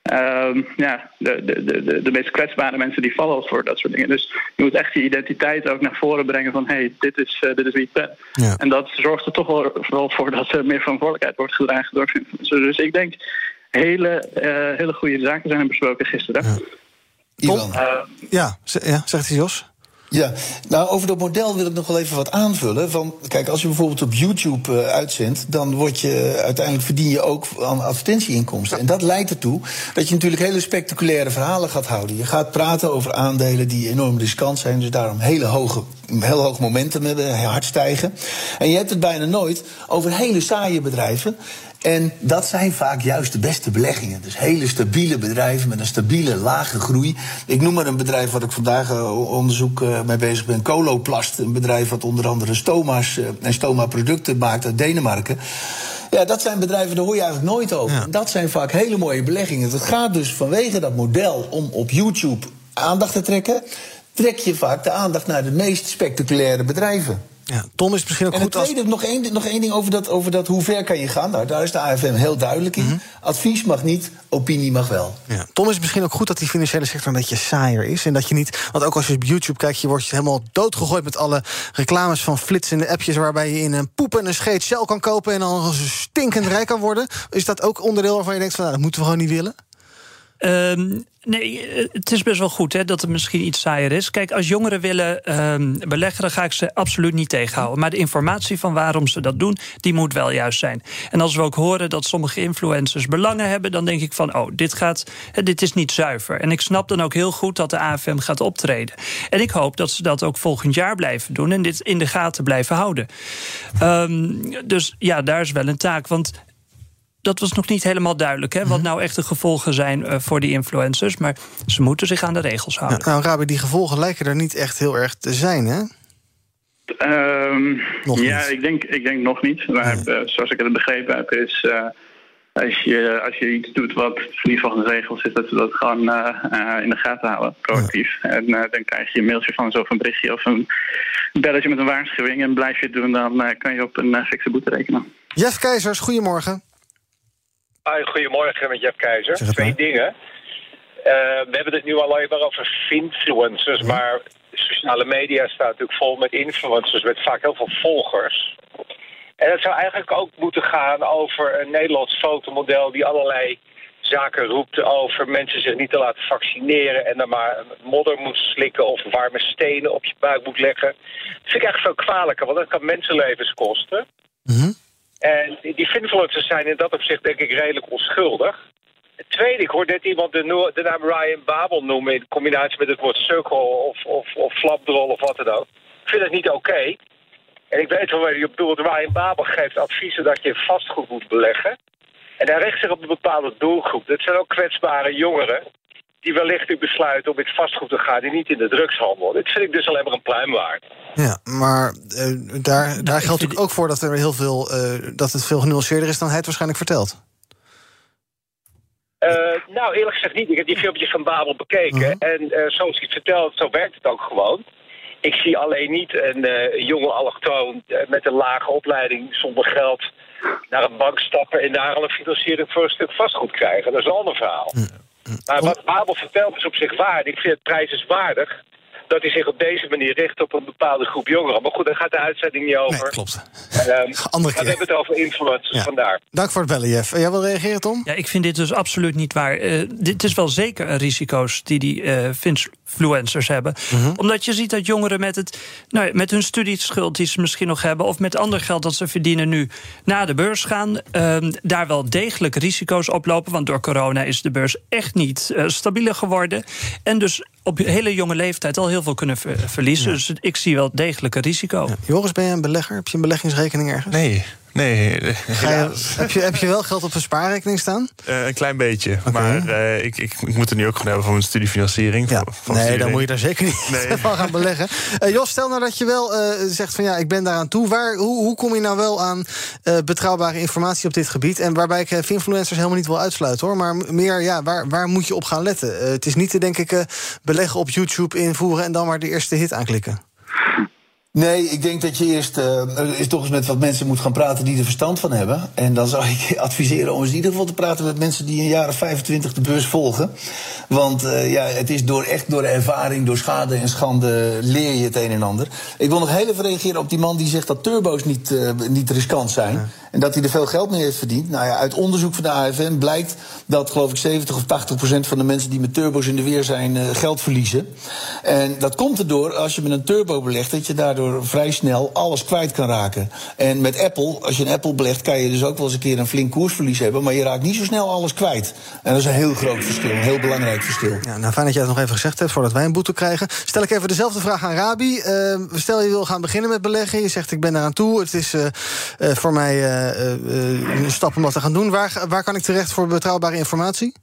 uh, ja, de, de, de, de meest kwetsbare mensen die vallen voor dat soort dingen. Dus je moet echt je identiteit ook naar voren brengen van hé, hey, dit is uh, dit is wie ik ben. Ja. En dat zorgt er toch wel, wel voor dat er meer verantwoordelijkheid wordt gedragen door influencers. Dus ik denk hele, uh, hele goede zaken zijn besproken gisteren. Ja. Ivan. Uh, ja, ja, zegt hij Jos. Ja, nou over dat model wil ik nog wel even wat aanvullen. Van, kijk, als je bijvoorbeeld op YouTube uh, uitzendt, dan word je uiteindelijk verdien je ook aan advertentieinkomsten. En dat leidt ertoe dat je natuurlijk hele spectaculaire verhalen gaat houden. Je gaat praten over aandelen die enorm riskant zijn, dus daarom hele hoge, heel hoog momentum hebben, hard stijgen. En je hebt het bijna nooit over hele saaie bedrijven. En dat zijn vaak juist de beste beleggingen. Dus hele stabiele bedrijven met een stabiele, lage groei. Ik noem maar een bedrijf wat ik vandaag uh, onderzoek uh, mee bezig ben. Coloplast, een bedrijf wat onder andere stoma's uh, en stoma-producten maakt uit Denemarken. Ja, dat zijn bedrijven, daar hoor je eigenlijk nooit over. Ja. En dat zijn vaak hele mooie beleggingen. Het gaat dus vanwege dat model om op YouTube aandacht te trekken, trek je vaak de aandacht naar de meest spectaculaire bedrijven. Ja, Tom, is het misschien ook en goed het tweede, als... nog, één, nog één ding over dat, over dat hoe ver kan je gaan. Nou, daar is de A F M heel duidelijk in. Mm-hmm. Advies mag niet, opinie mag wel. Ja. Tom, is het misschien ook goed dat die financiële sector een beetje saaier is. En dat je niet, want ook als je op YouTube kijkt, je wordt helemaal doodgegooid met alle reclames van flitsende appjes waarbij je in een poep en een scheet Shell kan kopen en dan stinkend rijk kan worden. Is dat ook onderdeel waarvan je denkt van, nou, dat moeten we gewoon niet willen? Um, nee, het is best wel goed hè, dat het misschien iets saaier is. Kijk, als jongeren willen um, beleggen, dan ga ik ze absoluut niet tegenhouden. Maar de informatie van waarom ze dat doen, die moet wel juist zijn. En als we ook horen dat sommige influencers belangen hebben, dan denk ik van, oh, dit gaat, dit is niet zuiver. En ik snap dan ook heel goed dat de A F M gaat optreden. En ik hoop dat ze dat ook volgend jaar blijven doen en dit in de gaten blijven houden. Um, dus ja, daar is wel een taak, want dat was nog niet helemaal duidelijk, hè, wat nou echt de gevolgen zijn uh, voor die influencers. Maar ze moeten zich aan de regels houden. Ja, nou, Rabi, die gevolgen lijken er niet echt heel erg te zijn, hè? Um, nog ja, niet. Ik, denk, ik denk nog niet. Maar uh, zoals ik het begrepen heb, is uh, als, je, als je iets doet wat niet volgens de regels is, dat we dat gewoon uh, uh, in de gaten houden, proactief. Ja. En uh, dan krijg je een mailtje van of een berichtje of een belletje met een waarschuwing. En blijf je het doen, dan uh, kan je op een uh, fikse boete rekenen. Jeff Keizers, goedemorgen. Hi, goedemorgen met Jeff Keizer. Twee dingen. Uh, we hebben het nu alleen maar over finfluencers, mm. maar sociale media staat natuurlijk vol met influencers met vaak heel veel volgers. En het zou eigenlijk ook moeten gaan over een Nederlands fotomodel die allerlei zaken roept over mensen zich niet te laten vaccineren en dan maar modder moet slikken of warme stenen op je buik moet leggen. Dat vind ik echt veel kwalijker, want dat kan mensenlevens kosten. Mm-hmm. En die influencers zijn in dat opzicht denk ik redelijk onschuldig. Het tweede, ik hoorde net iemand de, no- de naam Ryan Babel noemen in combinatie met het woord sukkel of, of, of flapdrol of wat dan ook. Ik vind het niet oké. Okay. En ik weet wel waar je op bedoelt. Ryan Babel geeft adviezen dat je vastgoed moet beleggen. En hij richt zich op een bepaalde doelgroep. Dat zijn ook kwetsbare jongeren die wellicht u besluiten om in het vastgoed te gaan die niet in de drugshandel. Dit vind ik dus alleen maar een pluim waard. Ja, maar uh, daar, daar geldt natuurlijk ook voor dat er heel veel uh, dat het veel genuanceerder is dan hij het waarschijnlijk vertelt. Uh, nou, eerlijk gezegd niet. Ik heb die filmpjes van Babel bekeken. Uh-huh. En uh, zoals hij het vertelt, zo werkt het ook gewoon. Ik zie alleen niet een uh, jonge allochtoon uh, met een lage opleiding zonder geld naar een bank stappen en daar al een financiering voor een stuk vastgoed krijgen. Dat is een ander verhaal. Uh-huh. Maar wat Babel vertelt is op zich waar. Ik vind het prijzenswaardig dat hij zich op deze manier richt op een bepaalde groep jongeren. Maar goed, daar gaat de uitzending niet over. Nee, klopt. Um, Andere keer. We hebben het over influencers, ja. Vandaar. Dank voor het bellen, Jeff. Jij wil reageren, Tom? Ja, ik vind dit dus absoluut niet waar. Uh, dit is wel zeker een risico's die die uh, influencers hebben. Mm-hmm. Omdat je ziet dat jongeren met, het, nou, met hun studieschuld die ze misschien nog hebben, of met ander geld dat ze verdienen nu naar de beurs gaan, uh, daar wel degelijk risico's oplopen. Want door corona is de beurs echt niet uh, stabieler geworden. En dus op hele jonge leeftijd al heel veel kunnen ver- verliezen. Ja. Dus ik zie wel degelijk een risico. Ja. Joris, ben je een belegger? Heb je een beleggingsrekening ergens? Nee. Nee. Ga je, heb, je, heb je wel geld op een spaarrekening staan? Uh, een klein beetje. Okay. Maar uh, ik, ik, ik moet er nu ook gewoon hebben voor mijn studiefinanciering. Ja. Voor, voor nee, studie. dan moet je daar zeker niet nee. van gaan beleggen. Uh, Jos, stel nou dat je wel uh, zegt van ja, ik ben daaraan toe. Waar, hoe, hoe kom je nou wel aan uh, betrouwbare informatie op dit gebied? En waarbij ik uh, influencers helemaal niet wil uitsluiten, hoor. Maar meer, ja, waar, waar moet je op gaan letten? Uh, het is niet te, denk ik, uh, beleggen op YouTube invoeren en dan maar de eerste hit aanklikken. Nee, ik denk dat je eerst uh, is toch eens met wat mensen moet gaan praten die er verstand van hebben. En dan zou ik adviseren om eens in ieder geval te praten met mensen die een jaar of vijfentwintig de beurs volgen. Want uh, ja, het is door, echt door de ervaring, door schade en schande leer je het een en ander. Ik wil nog heel even reageren op die man die zegt dat turbo's niet, uh, niet riskant zijn. Ja. En dat hij er veel geld mee heeft verdiend. Nou ja, uit onderzoek van de A F M blijkt dat, geloof ik, zeventig of tachtig procent van de mensen die met turbo's in de weer zijn, uh, geld verliezen. En dat komt erdoor, als je met een turbo belegt, dat je daardoor vrij snel alles kwijt kan raken. En met Apple, als je een Apple belegt, kan je dus ook wel eens een keer een flink koersverlies hebben, maar je raakt niet zo snel alles kwijt. En dat is een heel groot verschil, een heel belangrijk verschil. Ja, nou, fijn dat jij het nog even gezegd hebt, voordat wij een boete krijgen. Stel ik even dezelfde vraag aan Rabi. Uh, stel je wil gaan beginnen met beleggen, je zegt ik ben eraan toe, het is uh, uh, voor mij uh, uh, een stap om dat te gaan doen. Waar, waar kan ik terecht voor betrouwbare informatie?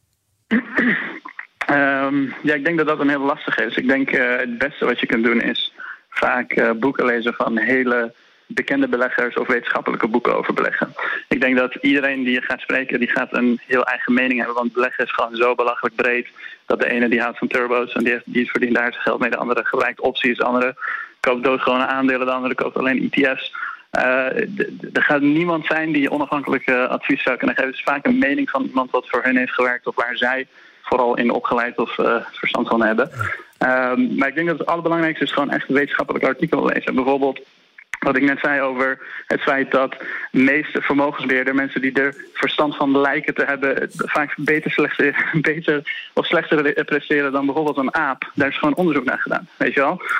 Um, ja, ik denk dat dat een heel lastig is. Ik denk uh, het beste wat je kunt doen is vaak uh, boeken lezen van hele bekende beleggers of wetenschappelijke boeken over beleggen. Ik denk dat iedereen die je gaat spreken, die gaat een heel eigen mening hebben. Want beleggen is gewoon zo belachelijk breed dat de ene die houdt van turbo's en die, heeft, die verdient daar zijn geld mee. De andere gebruikt opties, de andere koopt doodgewone aandelen, de andere koopt alleen E T F's. Uh, er gaat niemand zijn die onafhankelijk uh, advies zou kunnen geven. Het is vaak een mening van iemand wat voor hun heeft gewerkt of waar zij vooral in opgeleid of uh, verstand van hebben. Um, maar ik denk dat het allerbelangrijkste is gewoon echt een wetenschappelijk artikel lezen. Bijvoorbeeld wat ik net zei over het feit dat de meeste vermogensbeheerders, mensen die er verstand van lijken te hebben, vaak beter, slechter, beter of slechter presteren dan bijvoorbeeld een aap. Daar is gewoon onderzoek naar gedaan, weet je wel.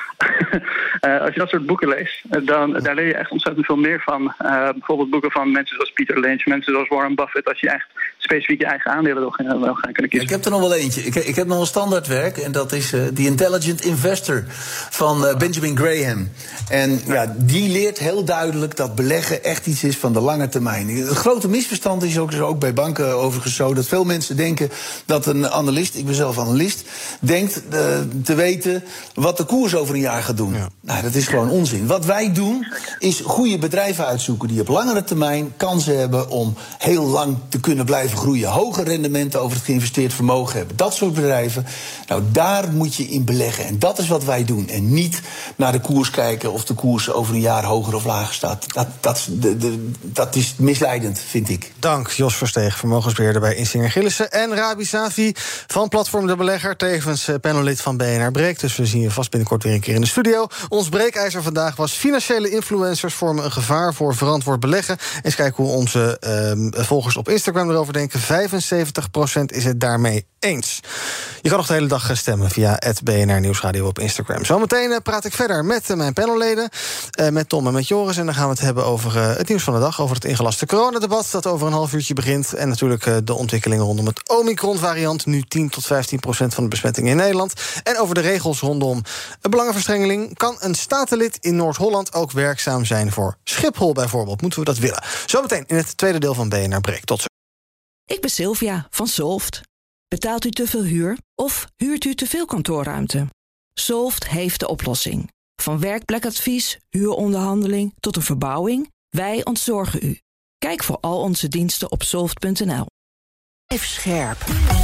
uh, als je dat soort boeken leest, dan daar leer je echt ontzettend veel meer van. Uh, bijvoorbeeld boeken van mensen zoals Peter Lynch, mensen zoals Warren Buffett, als je echt specifiek je eigen aandelen wil gaan, wil gaan kunnen kiezen. Ik heb er nog wel eentje. Ik, ik heb nog een standaardwerk en dat is uh, The Intelligent Investor van uh, Benjamin Graham. En ja, die leert heel duidelijk dat beleggen echt iets is van de lange termijn. Het grote misverstand is ook, ook bij banken overigens zo dat veel mensen denken dat een analist, ik ben zelf analist, denkt uh, te weten wat de koers over een jaar gaat doen. Ja. Nou, dat is gewoon onzin. Wat wij doen is goede bedrijven uitzoeken die op langere termijn kansen hebben om heel lang te kunnen blijven groeien. Hoge rendementen over het geïnvesteerd vermogen hebben. Dat soort bedrijven, nou daar moet je in beleggen. En dat is wat wij doen. En niet naar de koers kijken of de koers over een jaar hoger of lager staat. Dat, dat, de, de, dat is misleidend, vind ik. Dank, Jos Versteeg, vermogensbeheerder bij Insinger Gillissen. En Rabi Safi van Platform De Belegger, tevens panellid van B N R Breek. Dus we zien je vast binnenkort weer een keer in de studio. Ons breekijzer vandaag was: financiële influencers vormen een gevaar voor verantwoord beleggen. Eens kijken hoe onze uh, volgers op Instagram erover denken. vijfenzeventig procent is het daarmee eens. Je kan nog de hele dag stemmen via het B N R Nieuwsradio op Instagram. Zometeen praat ik verder met uh, mijn panelleden, uh, met Tom en met Joris. En dan gaan we het hebben over uh, het nieuws van de dag, over het ingelaste coronadebat dat over een half uurtje begint. En natuurlijk uh, de ontwikkelingen rondom het Omicron-variant. Nu tien tot vijftien procent van de besmettingen in Nederland. En over de regels rondom een belangenverstrengeling. Kan een statenlid in Noord-Holland ook werkzaam zijn voor Schiphol bijvoorbeeld? Moeten we dat willen? Zometeen in het tweede deel van B N R Breek. Tot zo. Ik ben Sylvia van Solft. Betaalt u te veel huur of huurt u te veel kantoorruimte? Solft heeft de oplossing. Van werkplekadvies, huuronderhandeling tot een verbouwing, wij ontzorgen u. Kijk voor al onze diensten op soft punt n l. Even scherp.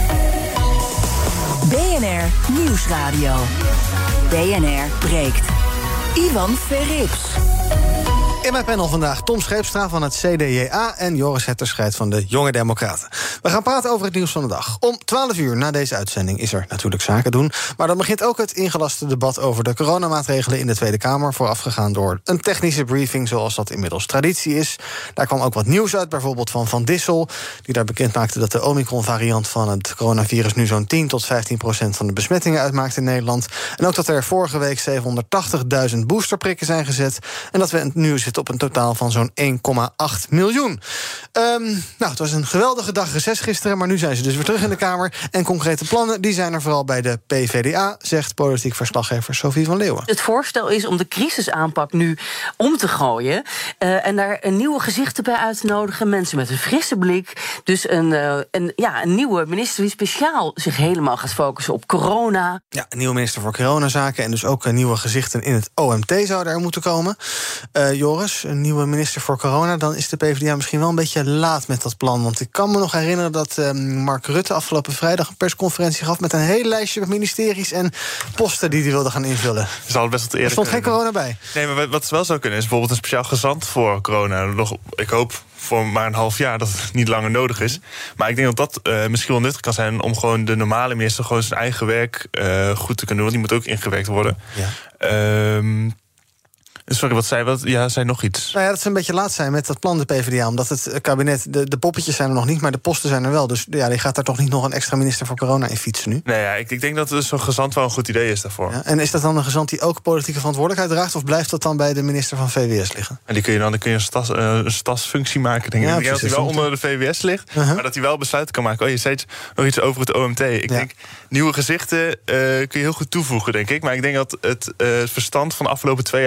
B N R Nieuwsradio. B N R breekt. Ivan Verrips. In mijn panel vandaag Tom Scheepstra van het C D J A en Joris Hetterscheid van de Jonge Democraten. We gaan praten over het nieuws van de dag. Om twaalf uur na deze uitzending is er natuurlijk zaken doen. Maar dan begint ook het ingelaste debat over de coronamaatregelen in de Tweede Kamer, voorafgegaan door een technische briefing zoals dat inmiddels traditie is. Daar kwam ook wat nieuws uit, bijvoorbeeld van Van Dissel, die daar bekend maakte dat de Omicron-variant van het coronavirus nu zo'n tien tot vijftien procent van de besmettingen uitmaakt in Nederland. En ook dat er vorige week zevenhonderdtachtigduizend boosterprikken zijn gezet en dat we nu zitten op een totaal van zo'n één komma acht miljoen. Um, nou, het was een geweldige dag reces gisteren, maar nu zijn ze dus weer terug in de Kamer. En concrete plannen, die zijn er vooral bij de P V D A, zegt politiek verslaggever Sophie van Leeuwen. Het voorstel is om de crisisaanpak nu om te gooien uh, en daar een nieuwe gezichten bij uit te nodigen, mensen met een frisse blik. Dus een, uh, een, ja, een nieuwe minister die speciaal zich helemaal gaat focussen op corona. Ja, een nieuwe minister voor coronazaken en dus ook uh, nieuwe gezichten in het O M T zouden er moeten komen. Uh, Joris, een nieuwe minister voor corona, dan is de P V D A misschien wel een beetje laat met dat plan. Want ik kan me nog herinneren dat uh, Mark Rutte afgelopen vrijdag een persconferentie gaf met een hele lijstje ministeries en posten die hij wilde gaan invullen. Zal best wat er stond geen corona bij. Nee, maar wat wel zou kunnen is bijvoorbeeld een speciaal gezant voor corona. Nog, ik hoop voor maar een half jaar dat het niet langer nodig is. Maar ik denk dat dat uh, misschien wel nuttig kan zijn om gewoon de normale minister gewoon zijn eigen werk uh, goed te kunnen doen. Want die moet ook ingewerkt worden. Ja. Um, Sorry, wat zei wat? Ja, zei nog iets. Nou ja, dat ze een beetje laat zijn met dat plan, de P V D A. Omdat het kabinet, de, de poppetjes zijn er nog niet, maar de posten zijn er wel. Dus ja, die gaat daar toch niet nog een extra minister voor corona in fietsen nu? Nee, ja, ik, ik denk dat dus zo'n gezant wel een goed idee is daarvoor. Ja, en is dat dan een gezant die ook politieke verantwoordelijkheid draagt, of blijft dat dan bij de minister van V W S liggen? En die kun je dan, dan kun je een, stas, uh, een stasfunctie maken, denk ik. Ja, ik denk dat hij wel onder de V W S ligt, uh-huh. maar dat hij wel besluiten kan maken. Oh, je zei nog iets over het O M T. Ik ja. denk, nieuwe gezichten uh, kun je heel goed toevoegen, denk ik. Maar ik denk dat het uh, verstand van de afgelopen twee jaar ook heel belangrijk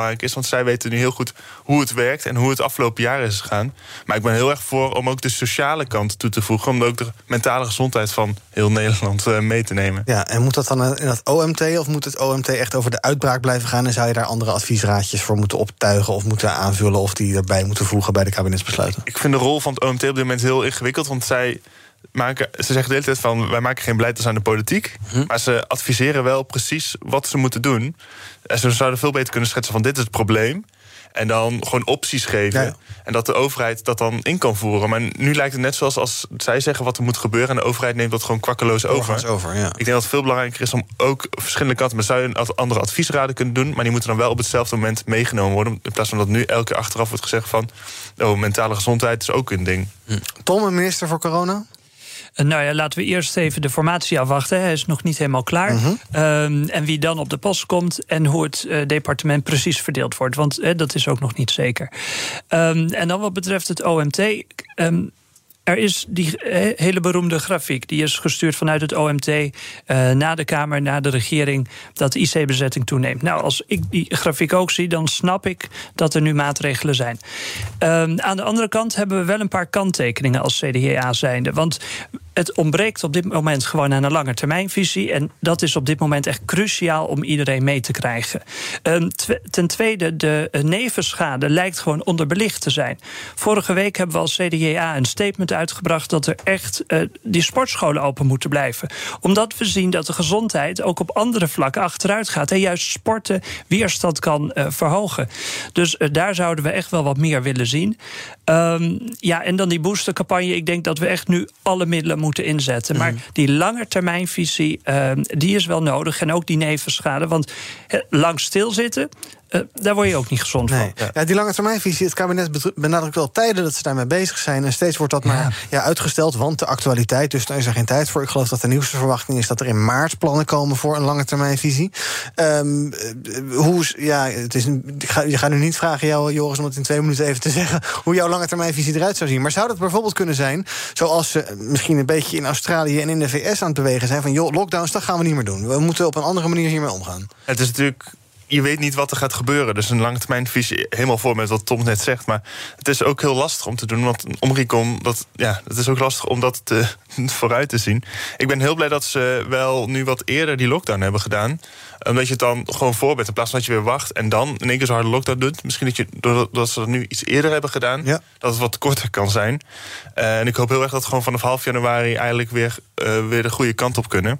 belangrijk is. Want zij weten nu heel goed hoe het werkt en hoe het afgelopen jaren is gegaan. Maar ik ben heel erg voor om ook de sociale kant toe te voegen. Om ook de mentale gezondheid van heel Nederland uh, mee te nemen. Ja, en moet dat dan in het O M T of moet het O M T echt over de uitbraak blijven gaan? En zou je daar andere adviesraadjes voor moeten optuigen of moeten aanvullen of die erbij moeten voegen bij de kabinetsbesluiten? Ik vind de rol van het O M T op dit moment heel ingewikkeld. Want zij maken, ze zeggen de hele tijd van wij maken geen beleid, dat is aan de politiek. Hm. Maar ze adviseren wel precies wat ze moeten doen. En ze zouden veel beter kunnen schetsen van dit is het probleem. En dan gewoon opties geven. Ja, ja. En dat de overheid dat dan in kan voeren. Maar nu lijkt het net zoals als zij zeggen wat er moet gebeuren en de overheid neemt dat gewoon kwakkeloos over. over ja. Ik denk dat het veel belangrijker is om ook verschillende kanten. Maar zou je andere adviesraden kunnen doen, maar die moeten dan wel op hetzelfde moment meegenomen worden. In plaats van dat nu elke keer achteraf wordt gezegd van oh, mentale gezondheid is ook een ding. Hm. Tom, een minister voor corona? Nou ja, laten we eerst even de formatie afwachten. Hij is nog niet helemaal klaar. Uh-huh. Um, en wie dan op de post komt en hoe het uh, departement precies verdeeld wordt. Want uh, dat is ook nog niet zeker. Um, en dan wat betreft het O M T... Um, Er is die hele beroemde grafiek. Die is gestuurd vanuit het O M T uh, naar de Kamer, naar de regering, dat de I C-bezetting toeneemt. Nou, als ik die grafiek ook zie, dan snap ik dat er nu maatregelen zijn. Um, aan de andere kant hebben we wel een paar kanttekeningen als C D A zijnde. Want het ontbreekt op dit moment gewoon aan een langetermijnvisie. En dat is op dit moment echt cruciaal om iedereen mee te krijgen. Um, tw- ten tweede, de uh, nevenschade lijkt gewoon onderbelicht te zijn. Vorige week hebben we als C D A een statement uitgebracht dat er echt uh, die sportscholen open moeten blijven. Omdat we zien dat de gezondheid ook op andere vlakken achteruit gaat. En juist sporten weerstand kan uh, verhogen. Dus uh, daar zouden we echt wel wat meer willen zien. Um, ja, en dan die boostercampagne. Ik denk dat we echt nu alle middelen moeten inzetten. Maar mm. die langetermijnvisie, uh, die is wel nodig. En ook die nevenschade. Want uh, lang stilzitten, Uh, daar word je ook niet gezond nee. van. Ja, die lange termijnvisie, het kabinet benadrukt wel tijden dat ze daarmee bezig zijn. En steeds wordt dat ja. maar ja, uitgesteld, want de actualiteit, dus daar is er geen tijd voor. Ik geloof dat de nieuwste verwachting is dat er in maart plannen komen voor een lange termijnvisie. Um, hoe, ja, het is een, ik ga, je gaat nu niet vragen jou, Joris, om het in twee minuten even te zeggen hoe jouw lange termijnvisie eruit zou zien. Maar zou dat bijvoorbeeld kunnen zijn, zoals ze misschien een beetje in Australië en in de V S aan het bewegen zijn, van joh, lockdowns, dat gaan we niet meer doen. We moeten op een andere manier hiermee omgaan. Het is natuurlijk, je weet niet wat er gaat gebeuren. Dus een langetermijnvisie, helemaal voor met wat Tom net zegt. Maar het is ook heel lastig om te doen. Want een omrecon, dat, ja, het is ook lastig om dat te, vooruit te zien. Ik ben heel blij dat ze wel nu wat eerder die lockdown hebben gedaan. Omdat je het dan gewoon voor bent. In plaats van dat je weer wacht en dan in één keer zo'n harde lockdown doet. Misschien dat, je, doordat ze dat nu iets eerder hebben gedaan. Ja. Dat het wat korter kan zijn. Uh, en ik hoop heel erg dat we gewoon vanaf half januari eigenlijk weer, uh, weer de goede kant op kunnen.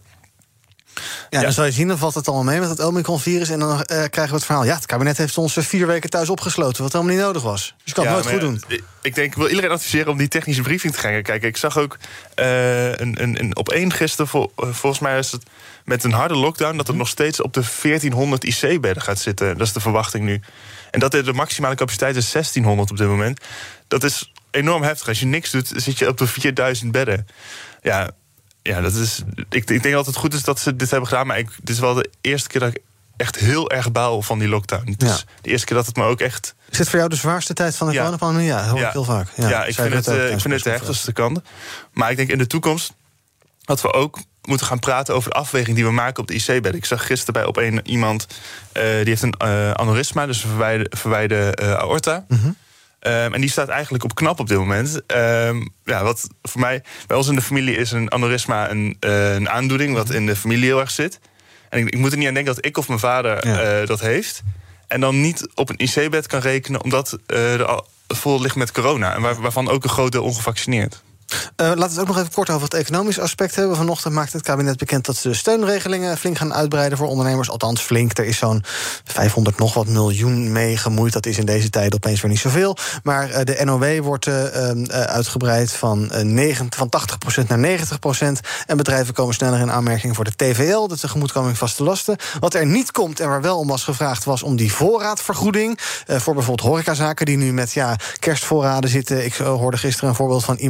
Ja, ja, dan zal je zien, dan valt het allemaal mee met het Omicron-virus. En dan uh, krijgen we het verhaal, ja, het kabinet heeft ons vier weken thuis opgesloten, wat helemaal niet nodig was. Dus je kan het ja, nooit goed ja, doen. Ik denk, ik wil iedereen adviseren om die technische briefing te gaan kijken. Ik zag ook uh, een, een, een op één gisteren, vol, uh, volgens mij is het met een harde lockdown, dat het nog steeds op de veertienhonderd I C-bedden gaat zitten. Dat is de verwachting nu. En dat de maximale capaciteit is zestienhonderd op dit moment. Dat is enorm heftig. Als je niks doet, zit je op de vierduizend bedden. Ja. Ja, dat is, ik, ik denk dat het goed is dat ze dit hebben gedaan. Maar ik, dit is wel de eerste keer dat ik echt heel erg baal van die lockdown. Het ja. is de eerste keer dat het me ook echt... Is dit voor jou de zwaarste tijd van de ja. coronapandemie? Ja, dat hoor ja. ik heel vaak. Ja, ja ik, vind het, uh, ik vind het de heftigste kant. Maar ik denk in de toekomst dat we ook moeten gaan praten over de afweging die we maken op de I C-bed. Ik zag gisteren bij op een iemand, uh, die heeft een uh, aneurysma, dus een verwijde, verwijde uh, aorta. Mm-hmm. Um, en die staat eigenlijk op knap op dit moment. Um, ja, wat voor mij, bij ons in de familie is een aneurysma een, uh, een aandoening wat in de familie heel erg zit. En ik, ik moet er niet aan denken dat ik of mijn vader ja. uh, dat heeft. En dan niet op een I C-bed kan rekenen omdat uh, er al vol ligt met corona. En waar, waarvan ook een groot deel ongevaccineerd. Uh, laten we het ook nog even kort over het economisch aspect hebben. Vanochtend maakt het kabinet bekend dat ze de steunregelingen flink gaan uitbreiden voor ondernemers. Althans flink, er is zo'n vijfhonderd nog wat miljoen mee gemoeid. Dat is in deze tijd opeens weer niet zoveel. Maar uh, de N O W wordt uh, uh, uitgebreid van, uh, negentig, van tachtig procent naar negentig procent. En bedrijven komen sneller in aanmerking voor de T V L, de tegemoetkoming vaste lasten. Wat er niet komt en waar wel om was gevraagd was om die voorraadvergoeding. Uh, voor bijvoorbeeld horecazaken die nu met ja, kerstvoorraden zitten. Ik uh, hoorde gisteren een voorbeeld van iemand die had een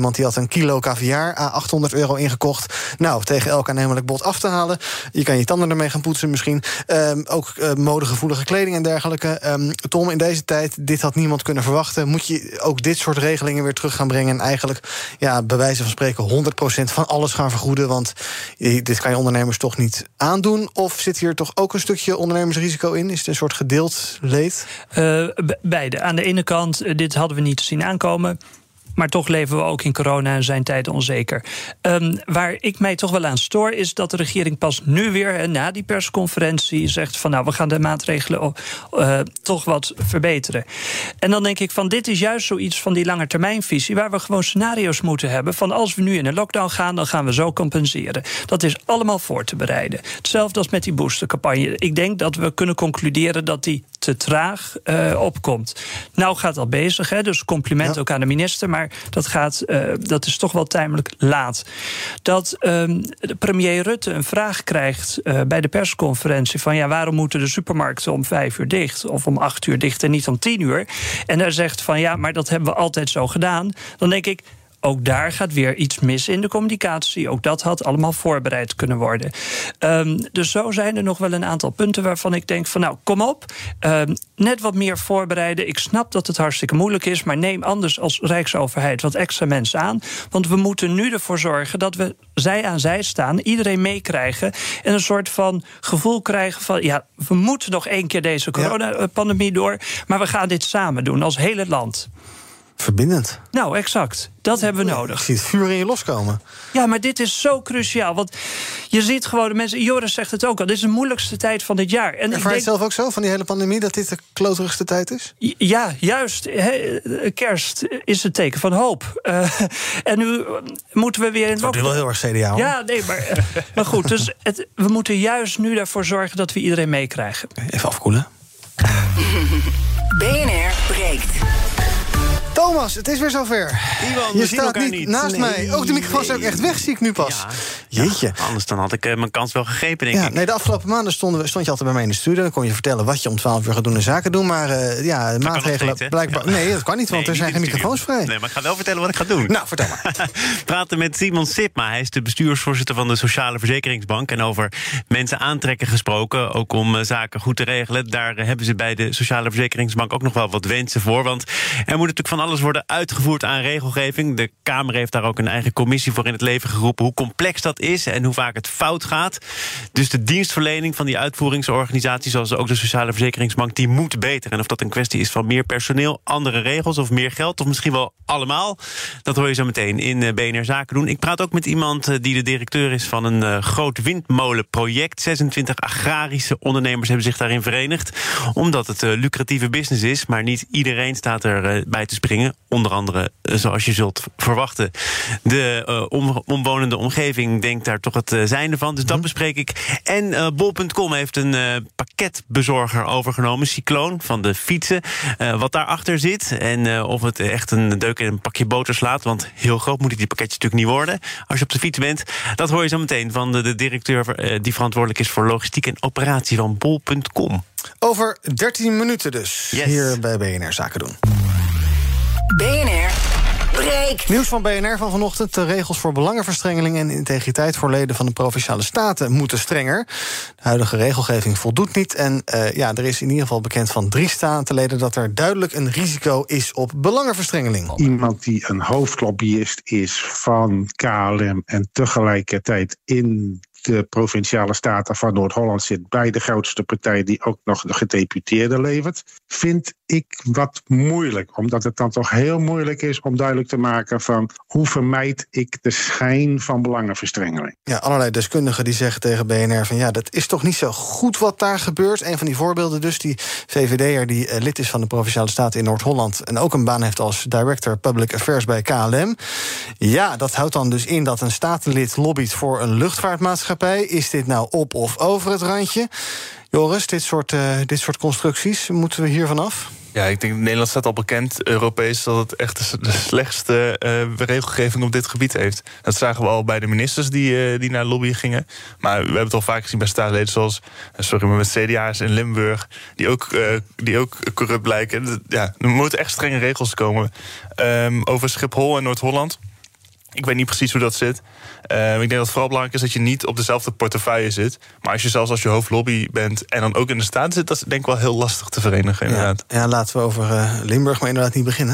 kilo caviar, à achthonderd euro ingekocht. Nou, tegen elk aannemelijk bod af te halen. Je kan je tanden ermee gaan poetsen misschien. Um, ook uh, modegevoelige kleding en dergelijke. Um, Tom, in deze tijd, dit had niemand kunnen verwachten. Moet je ook dit soort regelingen weer terug gaan brengen... en eigenlijk, ja, bij wijze van spreken... honderd procent van alles gaan vergoeden? Want dit kan je ondernemers toch niet aandoen? Of zit hier toch ook een stukje ondernemersrisico in? Is het een soort gedeeld leed? Uh, beide. Aan de ene kant, uh, dit hadden we niet zien aankomen... maar toch leven we ook in corona en zijn tijden onzeker. Um, waar ik mij toch wel aan stoor, is dat de regering pas nu weer... na die persconferentie zegt van... nou, we gaan de maatregelen uh, toch wat verbeteren. En dan denk ik van, dit is juist zoiets van die langetermijnvisie... waar we gewoon scenario's moeten hebben... van als we nu in een lockdown gaan, dan gaan we zo compenseren. Dat is allemaal voor te bereiden. Hetzelfde als met die boostercampagne. Ik denk dat we kunnen concluderen dat die te traag uh, opkomt. Nou gaat dat bezig, hè, dus compliment ja. ook aan de minister... maar dat, gaat, uh, dat is toch wel tamelijk laat. Dat um, de premier Rutte een vraag krijgt uh, bij de persconferentie... van ja, waarom moeten de supermarkten om vijf uur dicht... of om acht uur dicht en niet om tien uur? En hij zegt van ja, maar dat hebben we altijd zo gedaan. Dan denk ik... ook daar gaat weer iets mis in de communicatie. Ook dat had allemaal voorbereid kunnen worden. Um, dus zo zijn er nog wel een aantal punten waarvan ik denk van nou, kom op. Um, net wat meer voorbereiden. Ik snap dat het hartstikke moeilijk is, maar neem anders als Rijksoverheid wat extra mensen aan. Want we moeten nu ervoor zorgen dat we zij aan zij staan, iedereen meekrijgen en een soort van gevoel krijgen van ja, we moeten nog één keer deze coronapandemie door, maar we gaan dit samen doen als hele land. Verbindend. Nou, exact. Dat hebben we nodig. Ik zie het vuur in je loskomen. Ja, maar dit is zo cruciaal. Want je ziet gewoon de mensen... Joris zegt het ook al. Dit is de moeilijkste tijd van dit jaar. En Ervaar je het zelf ook zo, van die hele pandemie... dat dit de kloterigste tijd is? Ja, juist. He, kerst is het teken van hoop. Uh, en nu moeten we weer in... Het wordt wel heel erg C D A, hoor. Ja, nee, maar, maar goed. Dus het, we moeten juist nu daarvoor zorgen... dat we iedereen meekrijgen. Even afkoelen. B N R breekt. Thomas, het is weer zover. Iwan, je staat niet, niet naast nee, mij. Ook de microfoon is ook echt weg, zie ik nu pas. Ja, Jeetje. Ja, anders dan had ik uh, mijn kans wel gegrepen, denk ja, ik. Nee, de afgelopen maanden stonden we, stond je altijd bij mij in de studio. Dan kon je vertellen wat je om twaalf uur gaat doen en zaken doen. Maar uh, ja, de maatregelen steeds, blijkbaar... Ja. Nee, dat kan niet, want nee, er zijn geen microfoons vrij. Nee, maar ik ga wel vertellen wat ik ga doen. Nou, vertel maar. Praten met Simon Sipma. Hij is de bestuursvoorzitter van de Sociale Verzekeringsbank. En over mensen aantrekken gesproken, ook om uh, zaken goed te regelen. Daar uh, hebben ze bij de Sociale Verzekeringsbank ook nog wel wat wensen voor. Want er moet natuurlijk van alles worden uitgevoerd aan regelgeving. De Kamer heeft daar ook een eigen commissie voor in het leven geroepen. Hoe complex dat is en hoe vaak het fout gaat. Dus de dienstverlening van die uitvoeringsorganisaties, zoals ook de Sociale Verzekeringsbank, die moet beter. En of dat een kwestie is van meer personeel, andere regels of meer geld, of misschien wel allemaal, dat hoor je zo meteen in B N R Zaken doen. Ik praat ook met iemand die de directeur is van een uh, groot windmolenproject. zesentwintig agrarische ondernemers hebben zich daarin verenigd, omdat het uh, lucratieve business is, maar niet iedereen staat er uh, bij te springen. Onder andere, uh, zoals je zult verwachten, de uh, om, omwonende omgeving denkt daar toch het uh, zijnde van. Dus dat bespreek ik. En uh, bol punt com heeft een uh, pakketbezorger overgenomen, Cycloon, van de fietsen. Uh, wat daarachter zit en uh, of het echt een deuk in een pakje boter slaat. Want heel groot moeten die pakketjes natuurlijk niet worden als je op de fiets bent. Dat hoor je zo meteen van de, de directeur uh, die verantwoordelijk is voor logistiek en operatie van bol punt com. Over dertien minuten dus, yes. Hier bij B N R Zaken doen. B N R breekt. Nieuws van B N R van vanochtend. De regels voor belangenverstrengeling en integriteit voor leden van de Provinciale Staten moeten strenger. De huidige regelgeving voldoet niet. En uh, ja, er is in ieder geval bekend van drie statenleden dat er duidelijk een risico is op belangenverstrengeling. Iemand die een hoofdlobbyist is van K L M en tegelijkertijd in de Provinciale Staten van Noord-Holland zit bij de grootste partij die ook nog de gedeputeerde levert, vind ik wat moeilijk. Omdat het dan toch heel moeilijk is om duidelijk te maken van hoe vermijd ik de schijn van belangenverstrengeling. Ja, allerlei deskundigen die zeggen tegen B N R van ja, dat is toch niet zo goed wat daar gebeurt. Een van die voorbeelden dus, die V V D'er die uh, lid is van de Provinciale Staten in Noord-Holland en ook een baan heeft als Director Public Affairs bij K L M. Ja, dat houdt dan dus in dat een statenlid lobbyt voor een luchtvaartmaatschappij. Is dit nou op of over het randje? Joris, dit soort, uh, dit soort constructies, moeten we hier vanaf? Ja, ik denk, Nederland staat al bekend, Europees, dat het echt de slechtste uh, regelgeving op dit gebied heeft. Dat zagen we al bij de ministers die, uh, die naar lobbyen gingen. Maar we hebben het al vaak gezien bij staatsleden zoals, sorry, maar met C D A's in Limburg, die ook, uh, die ook corrupt blijken. Ja, er moeten echt strenge regels komen. Um, over Schiphol en Noord-Holland. Ik weet niet precies hoe dat zit. Uh, ik denk dat het vooral belangrijk is dat je niet op dezelfde portefeuille zit. Maar als je zelfs als je hoofdlobby bent en dan ook in de Staten zit, dat is denk ik wel heel lastig te verenigen, inderdaad. Ja, ja laten we over uh, Limburg maar inderdaad niet beginnen.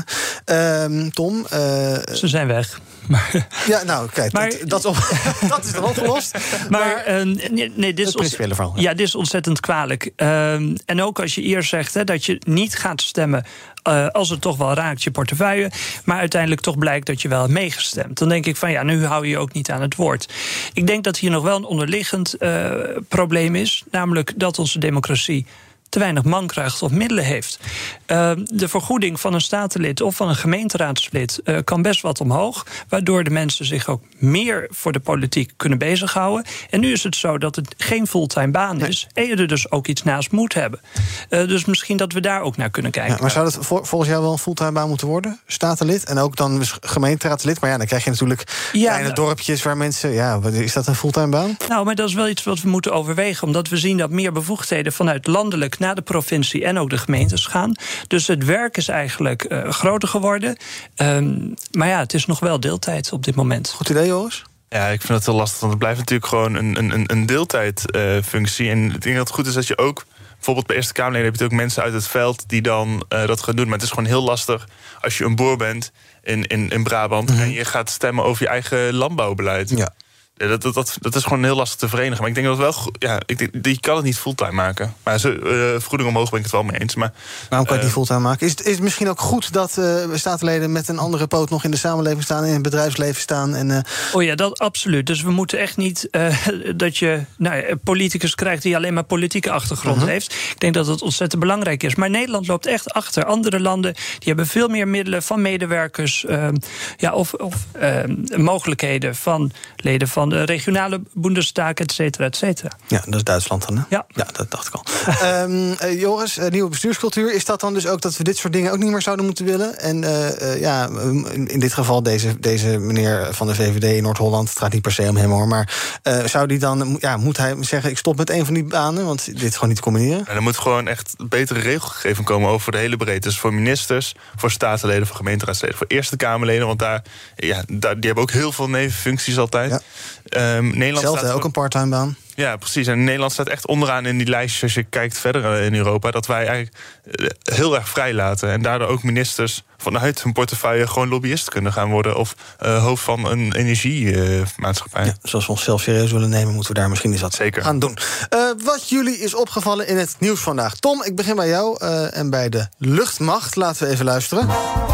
Uh, Tom? Uh, Ze zijn weg. Maar, ja, nou, kijk, maar, dat, dat, op, dat is dan opgelost. Maar, maar uh, nee, nee, dit is principiële verhaal. Ja, dit is ontzettend kwalijk. Uh, en ook als je eerst zegt hè, dat je niet gaat stemmen Uh, als het toch wel raakt, je portefeuille, maar uiteindelijk toch blijkt dat je wel hebt meegestemd. Dan denk ik van ja, nu hou je je ook niet aan het woord. Ik denk dat hier nog wel een onderliggend uh, probleem is, namelijk dat onze democratie te weinig mankracht of middelen heeft. Uh, de vergoeding van een statenlid of van een gemeenteraadslid uh, kan best wat omhoog, waardoor de mensen zich ook meer voor de politiek kunnen bezighouden. En nu is het zo dat het geen fulltime baan is nee. en je er dus ook iets naast moet hebben. Uh, dus misschien dat we daar ook naar kunnen kijken. Ja, maar zou dat vol, volgens jou wel een fulltime baan moeten worden? Statenlid en ook dan gemeenteraadslid? Maar ja, dan krijg je natuurlijk ja, kleine nou, dorpjes waar mensen... Ja, is dat een fulltime baan? Nou, maar dat is wel iets wat we moeten overwegen, omdat we zien dat meer bevoegdheden vanuit landelijk naar de provincie en ook de gemeentes gaan. Dus het werk is eigenlijk uh, groter geworden. Um, maar ja, het is nog wel deeltijd op dit moment. Goed idee, Joris? Ja, ik vind het heel lastig, want het blijft natuurlijk gewoon een, een, een deeltijdfunctie. Uh, en ik denk dat het goed is dat je ook... Bijvoorbeeld bij Eerste Kamerleden heb je ook mensen uit het veld die dan uh, dat gaan doen. Maar het is gewoon heel lastig als je een boer bent in, in, in Brabant... Mm-hmm. en je gaat stemmen over je eigen landbouwbeleid. Ja. Ja, dat, dat, dat, dat is gewoon heel lastig te verenigen. Maar ik denk dat het wel... Ja, ik denk, je kan het niet fulltime maken. Maar zo, uh, vergoeding omhoog ben ik het wel mee eens. Maar, waarom kan je het uh, niet fulltime maken? Is het, is het misschien ook goed dat uh, statenleden met een andere poot nog in de samenleving staan... in het bedrijfsleven staan? En, uh... Oh ja, dat absoluut. Dus we moeten echt niet uh, dat je nou, een politicus krijgt... die alleen maar politieke achtergrond uh-huh. heeft. Ik denk dat het ontzettend belangrijk is. Maar Nederland loopt echt achter. Andere landen die hebben veel meer middelen van medewerkers... Uh, ja, of, of uh, mogelijkheden van leden van de regionale Bundestag, et cetera, et cetera. Ja, dat is Duitsland dan, hè? Ja. Ja, dat dacht ik al. um, uh, Joris, uh, nieuwe bestuurscultuur. Is dat dan dus ook dat we dit soort dingen ook niet meer zouden moeten willen? En uh, uh, ja, in, in dit geval deze, deze meneer van de V V D in Noord-Holland... het gaat niet per se om hem, hoor. Maar uh, zou die dan, ja, moet hij zeggen... ik stop met een van die banen, want dit is gewoon niet te combineren? Ja, er moet gewoon echt betere regelgeving komen over de hele breedte. Dus voor ministers, voor statenleden, voor gemeenteraadsleden... voor Eerste Kamerleden, want daar, ja, daar, die hebben ook heel veel nevenfuncties altijd... Ja. Um, Nederland Zelfde, staat ook een parttime baan. Ja, precies. En Nederland staat echt onderaan in die lijstjes... als je kijkt verder in Europa... dat wij eigenlijk heel erg vrij laten. En daardoor ook ministers vanuit hun portefeuille... gewoon lobbyist kunnen gaan worden... of uh, hoofd van een energiemaatschappij. Uh, ja, zoals we onszelf serieus willen nemen... moeten we daar misschien eens wat Zeker. gaan doen. Uh, wat jullie is opgevallen in het nieuws vandaag. Tom, ik begin bij jou uh, en bij de luchtmacht. Laten we even luisteren.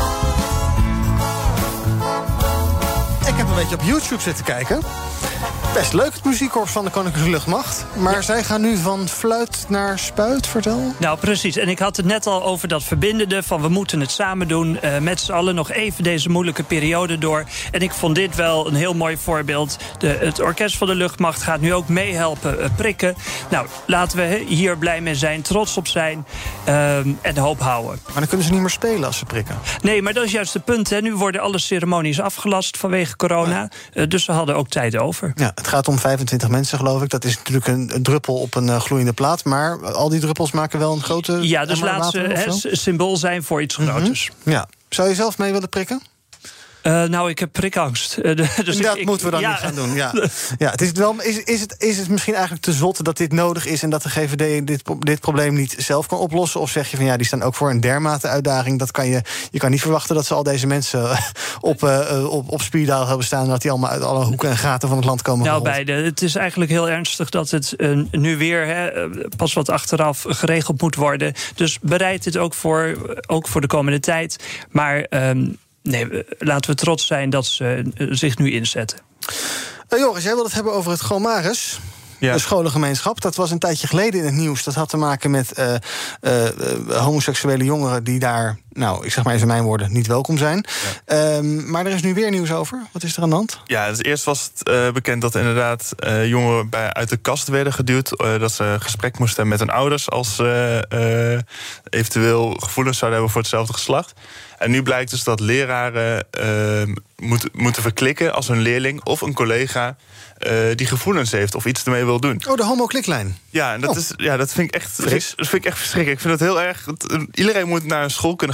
Ik heb een beetje op YouTube zitten kijken. Best leuk, het muziekkorps van de Koninklijke Luchtmacht. Maar ja. zij gaan nu van fluit naar spuit, vertel. Nou, precies. En ik had het net al over dat verbindende... van we moeten het samen doen, uh, met z'n allen nog even deze moeilijke periode door. En ik vond dit wel een heel mooi voorbeeld. De, het orkest van de luchtmacht gaat nu ook meehelpen uh, prikken. Nou, laten we hier blij mee zijn, trots op zijn uh, en hoop houden. Maar dan kunnen ze niet meer spelen als ze prikken. Nee, maar dat is juist het punt. Hè. Nu worden alle ceremonies afgelast vanwege corona. Ja. Uh, dus ze hadden ook tijd over. Ja. Het gaat om vijfentwintig mensen, geloof ik. Dat is natuurlijk een, een druppel op een uh, gloeiende plaat. Maar al die druppels maken wel een grote... Ja, dus laat ze symbool zijn voor iets mm-hmm. groters. Ja. Zou je zelf mee willen prikken? Uh, nou, ik heb prikangst. Uh, dus dat ik, moeten we dan ja. niet gaan doen. Ja. Ja, het is, wel, is, is, het, is het misschien eigenlijk te zot dat dit nodig is... en dat de G V D dit, dit probleem niet zelf kan oplossen? Of zeg je van ja, die staan ook voor een dermate uitdaging... dat kan je, je kan niet verwachten dat ze al deze mensen op, uh, op, op speed dial hebben staan... en dat die allemaal uit alle hoeken en gaten van het land komen. Nou, gerold. beide. Het is eigenlijk heel ernstig dat het uh, nu weer hè, pas wat achteraf geregeld moet worden. Dus bereid dit ook voor, ook voor de komende tijd. Maar... Um, Nee, laten we trots zijn dat ze zich nu inzetten. Uh, Joris, jij wil het hebben over het Gomarus. Ja. De scholengemeenschap. Dat was een tijdje geleden in het nieuws. Dat had te maken met uh, uh, uh, homoseksuele jongeren... die daar, nou, ik zeg maar even mijn woorden, niet welkom zijn. Ja. Um, maar er is nu weer nieuws over. Wat is er aan de hand? Ja, dus eerst was het uh, bekend dat inderdaad uh, jongeren bij, uit de kast werden geduwd. Uh, dat ze gesprek moesten hebben met hun ouders... als ze uh, uh, eventueel gevoelens zouden hebben voor hetzelfde geslacht. En nu blijkt dus dat leraren uh, moet, moeten verklikken als hun leerling of een collega... Uh, die gevoelens heeft of iets ermee wil doen. Oh, de homo-kliklijn. Ja, en dat, oh. is, ja, dat vind ik echt, dat vind ik echt verschrikkelijk. Ik vind het heel erg... Iedereen moet naar een school kunnen gaan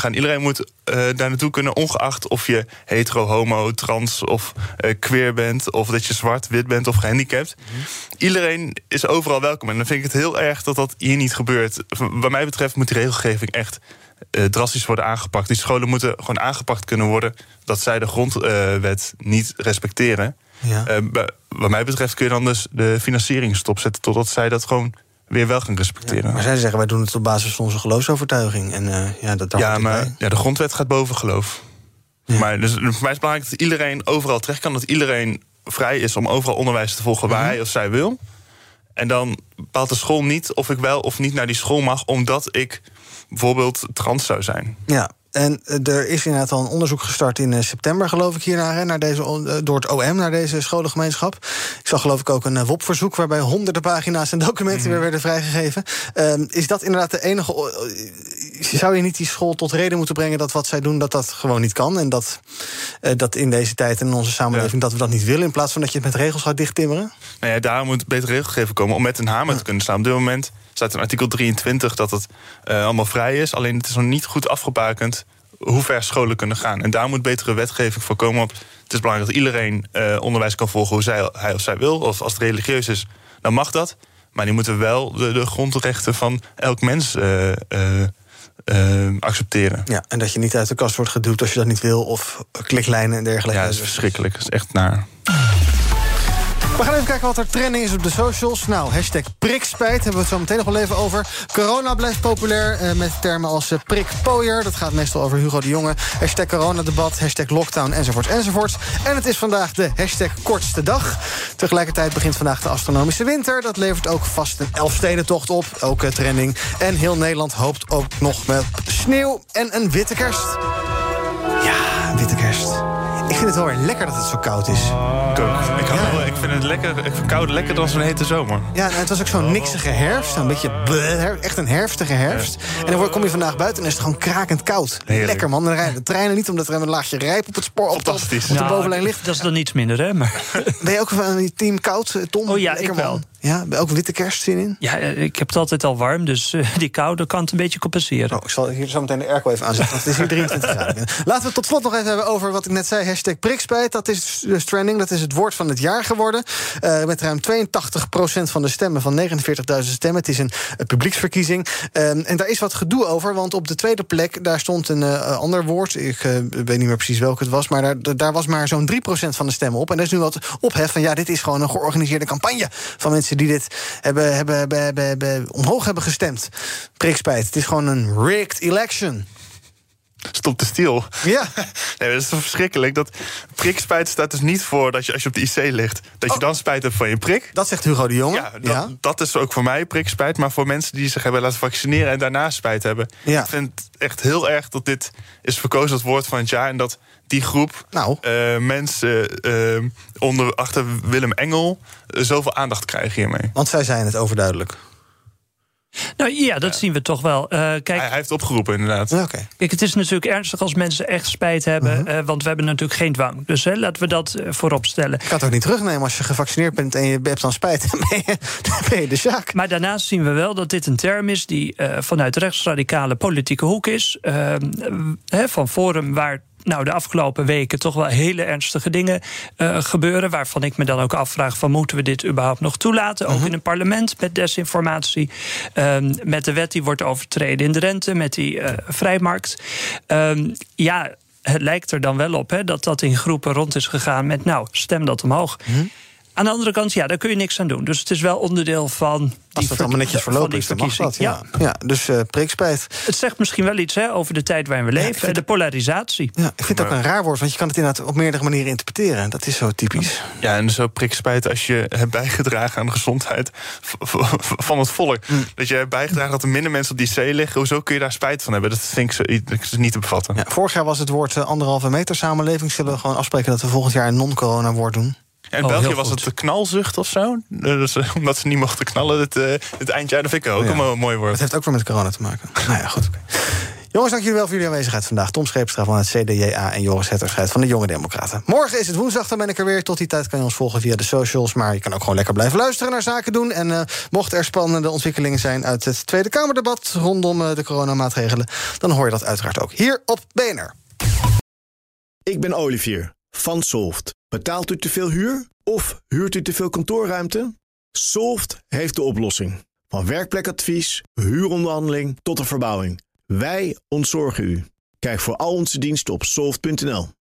gaan. Iedereen moet uh, daar naartoe kunnen, ongeacht of je hetero, homo, trans of uh, queer bent, of dat je zwart, wit bent of gehandicapt. Mm-hmm. Iedereen is overal welkom. En dan vind ik het heel erg dat dat hier niet gebeurt. Wat mij betreft moet die regelgeving echt uh, drastisch worden aangepakt. Die scholen moeten gewoon aangepakt kunnen worden dat zij de grondwet uh, niet respecteren. Ja. Uh, wat mij betreft kun je dan dus de financiering stopzetten totdat zij dat gewoon weer wel gaan respecteren. Ja, maar zij zeggen, wij doen het op basis van onze geloofsovertuiging. En, uh, ja, dat ja, maar ja, de grondwet gaat boven geloof. Ja. Maar dus, voor mij is het belangrijk dat iedereen overal terecht kan. Dat iedereen vrij is om overal onderwijs te volgen waar mm-hmm. hij of zij wil. En dan bepaalt de school niet of ik wel of niet naar die school mag, omdat ik bijvoorbeeld trans zou zijn. Ja. En er is inderdaad al een onderzoek gestart in september, geloof ik, hiernaar, naar deze, door het O M, naar deze scholengemeenschap. Ik zag geloof ik ook een W O P-verzoek waarbij honderden pagina's en documenten mm. weer werden vrijgegeven. Um, is dat inderdaad de enige... Zou je niet die school tot reden moeten brengen dat wat zij doen, dat dat gewoon niet kan? En dat, uh, dat in deze tijd en in onze samenleving ja. dat we dat niet willen, in plaats van dat je het met regels gaat dichttimmeren? Nou ja, daar moet beter regelgeving komen om met een hamer ja. te kunnen slaan. Op dit moment staat in artikel drieëntwintig dat het uh, allemaal vrij is. Alleen het is nog niet goed afgebakend hoe ver scholen kunnen gaan. En daar moet betere wetgeving voor komen. Op. Het is belangrijk dat iedereen uh, onderwijs kan volgen hoe zij, hij of zij wil. Of als het religieus is, dan mag dat. Maar die moeten wel de, de grondrechten van elk mens uh, uh, uh, accepteren. Ja, en dat je niet uit de kast wordt geduwd als je dat niet wil. Of kliklijnen en dergelijke. Ja, dat is verschrikkelijk. Dat is echt naar. We gaan even kijken wat er trending is op de socials. Nou, hashtag prikspijt hebben we het zo meteen nog wel even over. Corona blijft populair eh, met termen als uh, prikpooier. Dat gaat meestal over Hugo de Jonge. Hashtag coronadebat, hashtag lockdown, enzovoorts, enzovoorts. En het is vandaag de hashtag kortste dag. Tegelijkertijd begint vandaag de astronomische winter. Dat levert ook vast een Elfstedentocht op. Ook uh, trending. En heel Nederland hoopt ook nog met sneeuw en een witte kerst. Ja, witte kerst. Ik vind het wel weer lekker dat het zo koud is. Oh, ik, ja. wel, ik vind het lekker, ik vind koud lekker dan zo'n hete zomer. Ja, nou, het was ook zo'n niksige herfst. Een beetje bleh, echt een herfstige herfst. Ja. En dan kom je vandaag buiten en is het gewoon krakend koud. Heerlijk. Lekker, man. Dan rijden de treinen niet omdat er een laagje rijp op het spoor op, op de nou, bovenlijn ligt. Dat is dan iets minder, hè? Maar... Ben je ook van die team koud, Tom? Oh ja, lekker, ik wel. Man. Ja, ook witte kerstzin in? Ja, ik heb het altijd al warm, dus uh, die koude kan het een beetje compenseren. Oh, ik zal hier zo meteen de airco even aanzetten, want het is hier drieëntwintig graden. Laten we het tot slot nog even hebben over wat ik net zei. Hashtag prikspijt, dat is dus trending, dat is het woord van het jaar geworden. Uh, met ruim tweeëntachtig procent van de stemmen, van negenenveertigduizend stemmen. Het is een, een publieksverkiezing. Uh, en daar is wat gedoe over, want op de tweede plek, daar stond een uh, ander woord. Ik uh, weet niet meer precies welk het was, maar daar, daar was maar zo'n drie procent van de stemmen op. En er is nu wat ophef van, ja, dit is gewoon een georganiseerde campagne van mensen die dit Hebben, hebben, hebben, hebben, hebben, omhoog hebben gestemd. Prikspijt. Het is gewoon een rigged election. Stop de stiel. Ja. Nee, dat is toch verschrikkelijk. Dat prikspijt staat dus niet voor dat je als je op de I C ligt, dat je oh. dan spijt hebt van je prik. Dat zegt Hugo de Jonge. Ja, dat, ja. dat is ook voor mij prikspijt. Maar voor mensen die zich hebben laten vaccineren en daarna spijt hebben. Ja. Ik vind het echt heel erg dat dit is verkozen als woord van het jaar. En dat die groep nou. uh, mensen uh, onder, achter Willem Engel uh, zoveel aandacht krijgen hiermee. Want zij zijn het overduidelijk. Nou ja, dat ja. zien we toch wel. Uh, kijk, hij, hij heeft opgeroepen, inderdaad. Ja, okay. Kijk, het is natuurlijk ernstig als mensen echt spijt hebben. Uh-huh. uh, want we hebben natuurlijk geen dwang. Dus hè, laten we dat uh, voorop stellen. Ik kan het ook niet terugnemen als je gevaccineerd bent en je hebt dan spijt. Dan ben je, dan ben je de zaak. Maar daarnaast zien we wel dat dit een term is die uh, vanuit rechtsradicale politieke hoek is. Uh, uh, van Forum, waar nou de afgelopen weken toch wel hele ernstige dingen uh, gebeuren, waarvan ik me dan ook afvraag van moeten we dit überhaupt nog toelaten? Uh-huh. Ook in een parlement met desinformatie, um, met de wet die wordt overtreden in de rente, met die uh, vrijmarkt. Um, ja, het lijkt er dan wel op hè, dat dat in groepen rond is gegaan met nou, stem dat omhoog. Uh-huh. Aan de andere kant, ja, daar kun je niks aan doen. Dus het is wel onderdeel van die Als dat allemaal netjes verlopen is, dan mag dat. Ja, ja. ja dus uh, prikspijt. Het zegt misschien wel iets hè, over de tijd waarin we leven. Ja, de polarisatie. Ja, ik vind het ook een raar woord, want je kan het inderdaad op meerdere manieren interpreteren. Dat is zo typisch. Ja, en zo prikspijt als je hebt bijgedragen aan de gezondheid van het volk. Mm. Dat je hebt bijgedragen dat er minder mensen op die zee liggen. Hoezo kun je daar spijt van hebben? Dat vind ik zo, niet te bevatten. Ja, vorig jaar was het woord uh, anderhalve meter samenleving. Zullen we gewoon afspreken dat we volgend jaar een non-corona woord doen? Ja, in oh, België was het de knalzucht of zo. Dus, uh, omdat ze niet mochten knallen het, uh, het eindjaar. Dat vind ik ook oh, ja. een mooi woord. Het heeft ook weer met corona te maken. Nou ja, goed. Okay. Jongens, dank jullie wel voor jullie aanwezigheid vandaag. Tom Scheepstra van het C D J A en Joris Hetterscheid van de Jonge Democraten. Morgen is het woensdag, dan ben ik er weer. Tot die tijd kan je ons volgen via de socials. Maar je kan ook gewoon lekker blijven luisteren naar Zaken Doen. En uh, mocht er spannende ontwikkelingen zijn uit het Tweede Kamerdebat rondom uh, de coronamaatregelen, dan hoor je dat uiteraard ook hier op B N R. Ik ben Olivier van Solft. Betaalt u te veel huur of huurt u te veel kantoorruimte? Solft heeft de oplossing. Van werkplekadvies, huuronderhandeling tot de verbouwing. Wij ontzorgen u. Kijk voor al onze diensten op solft punt n l.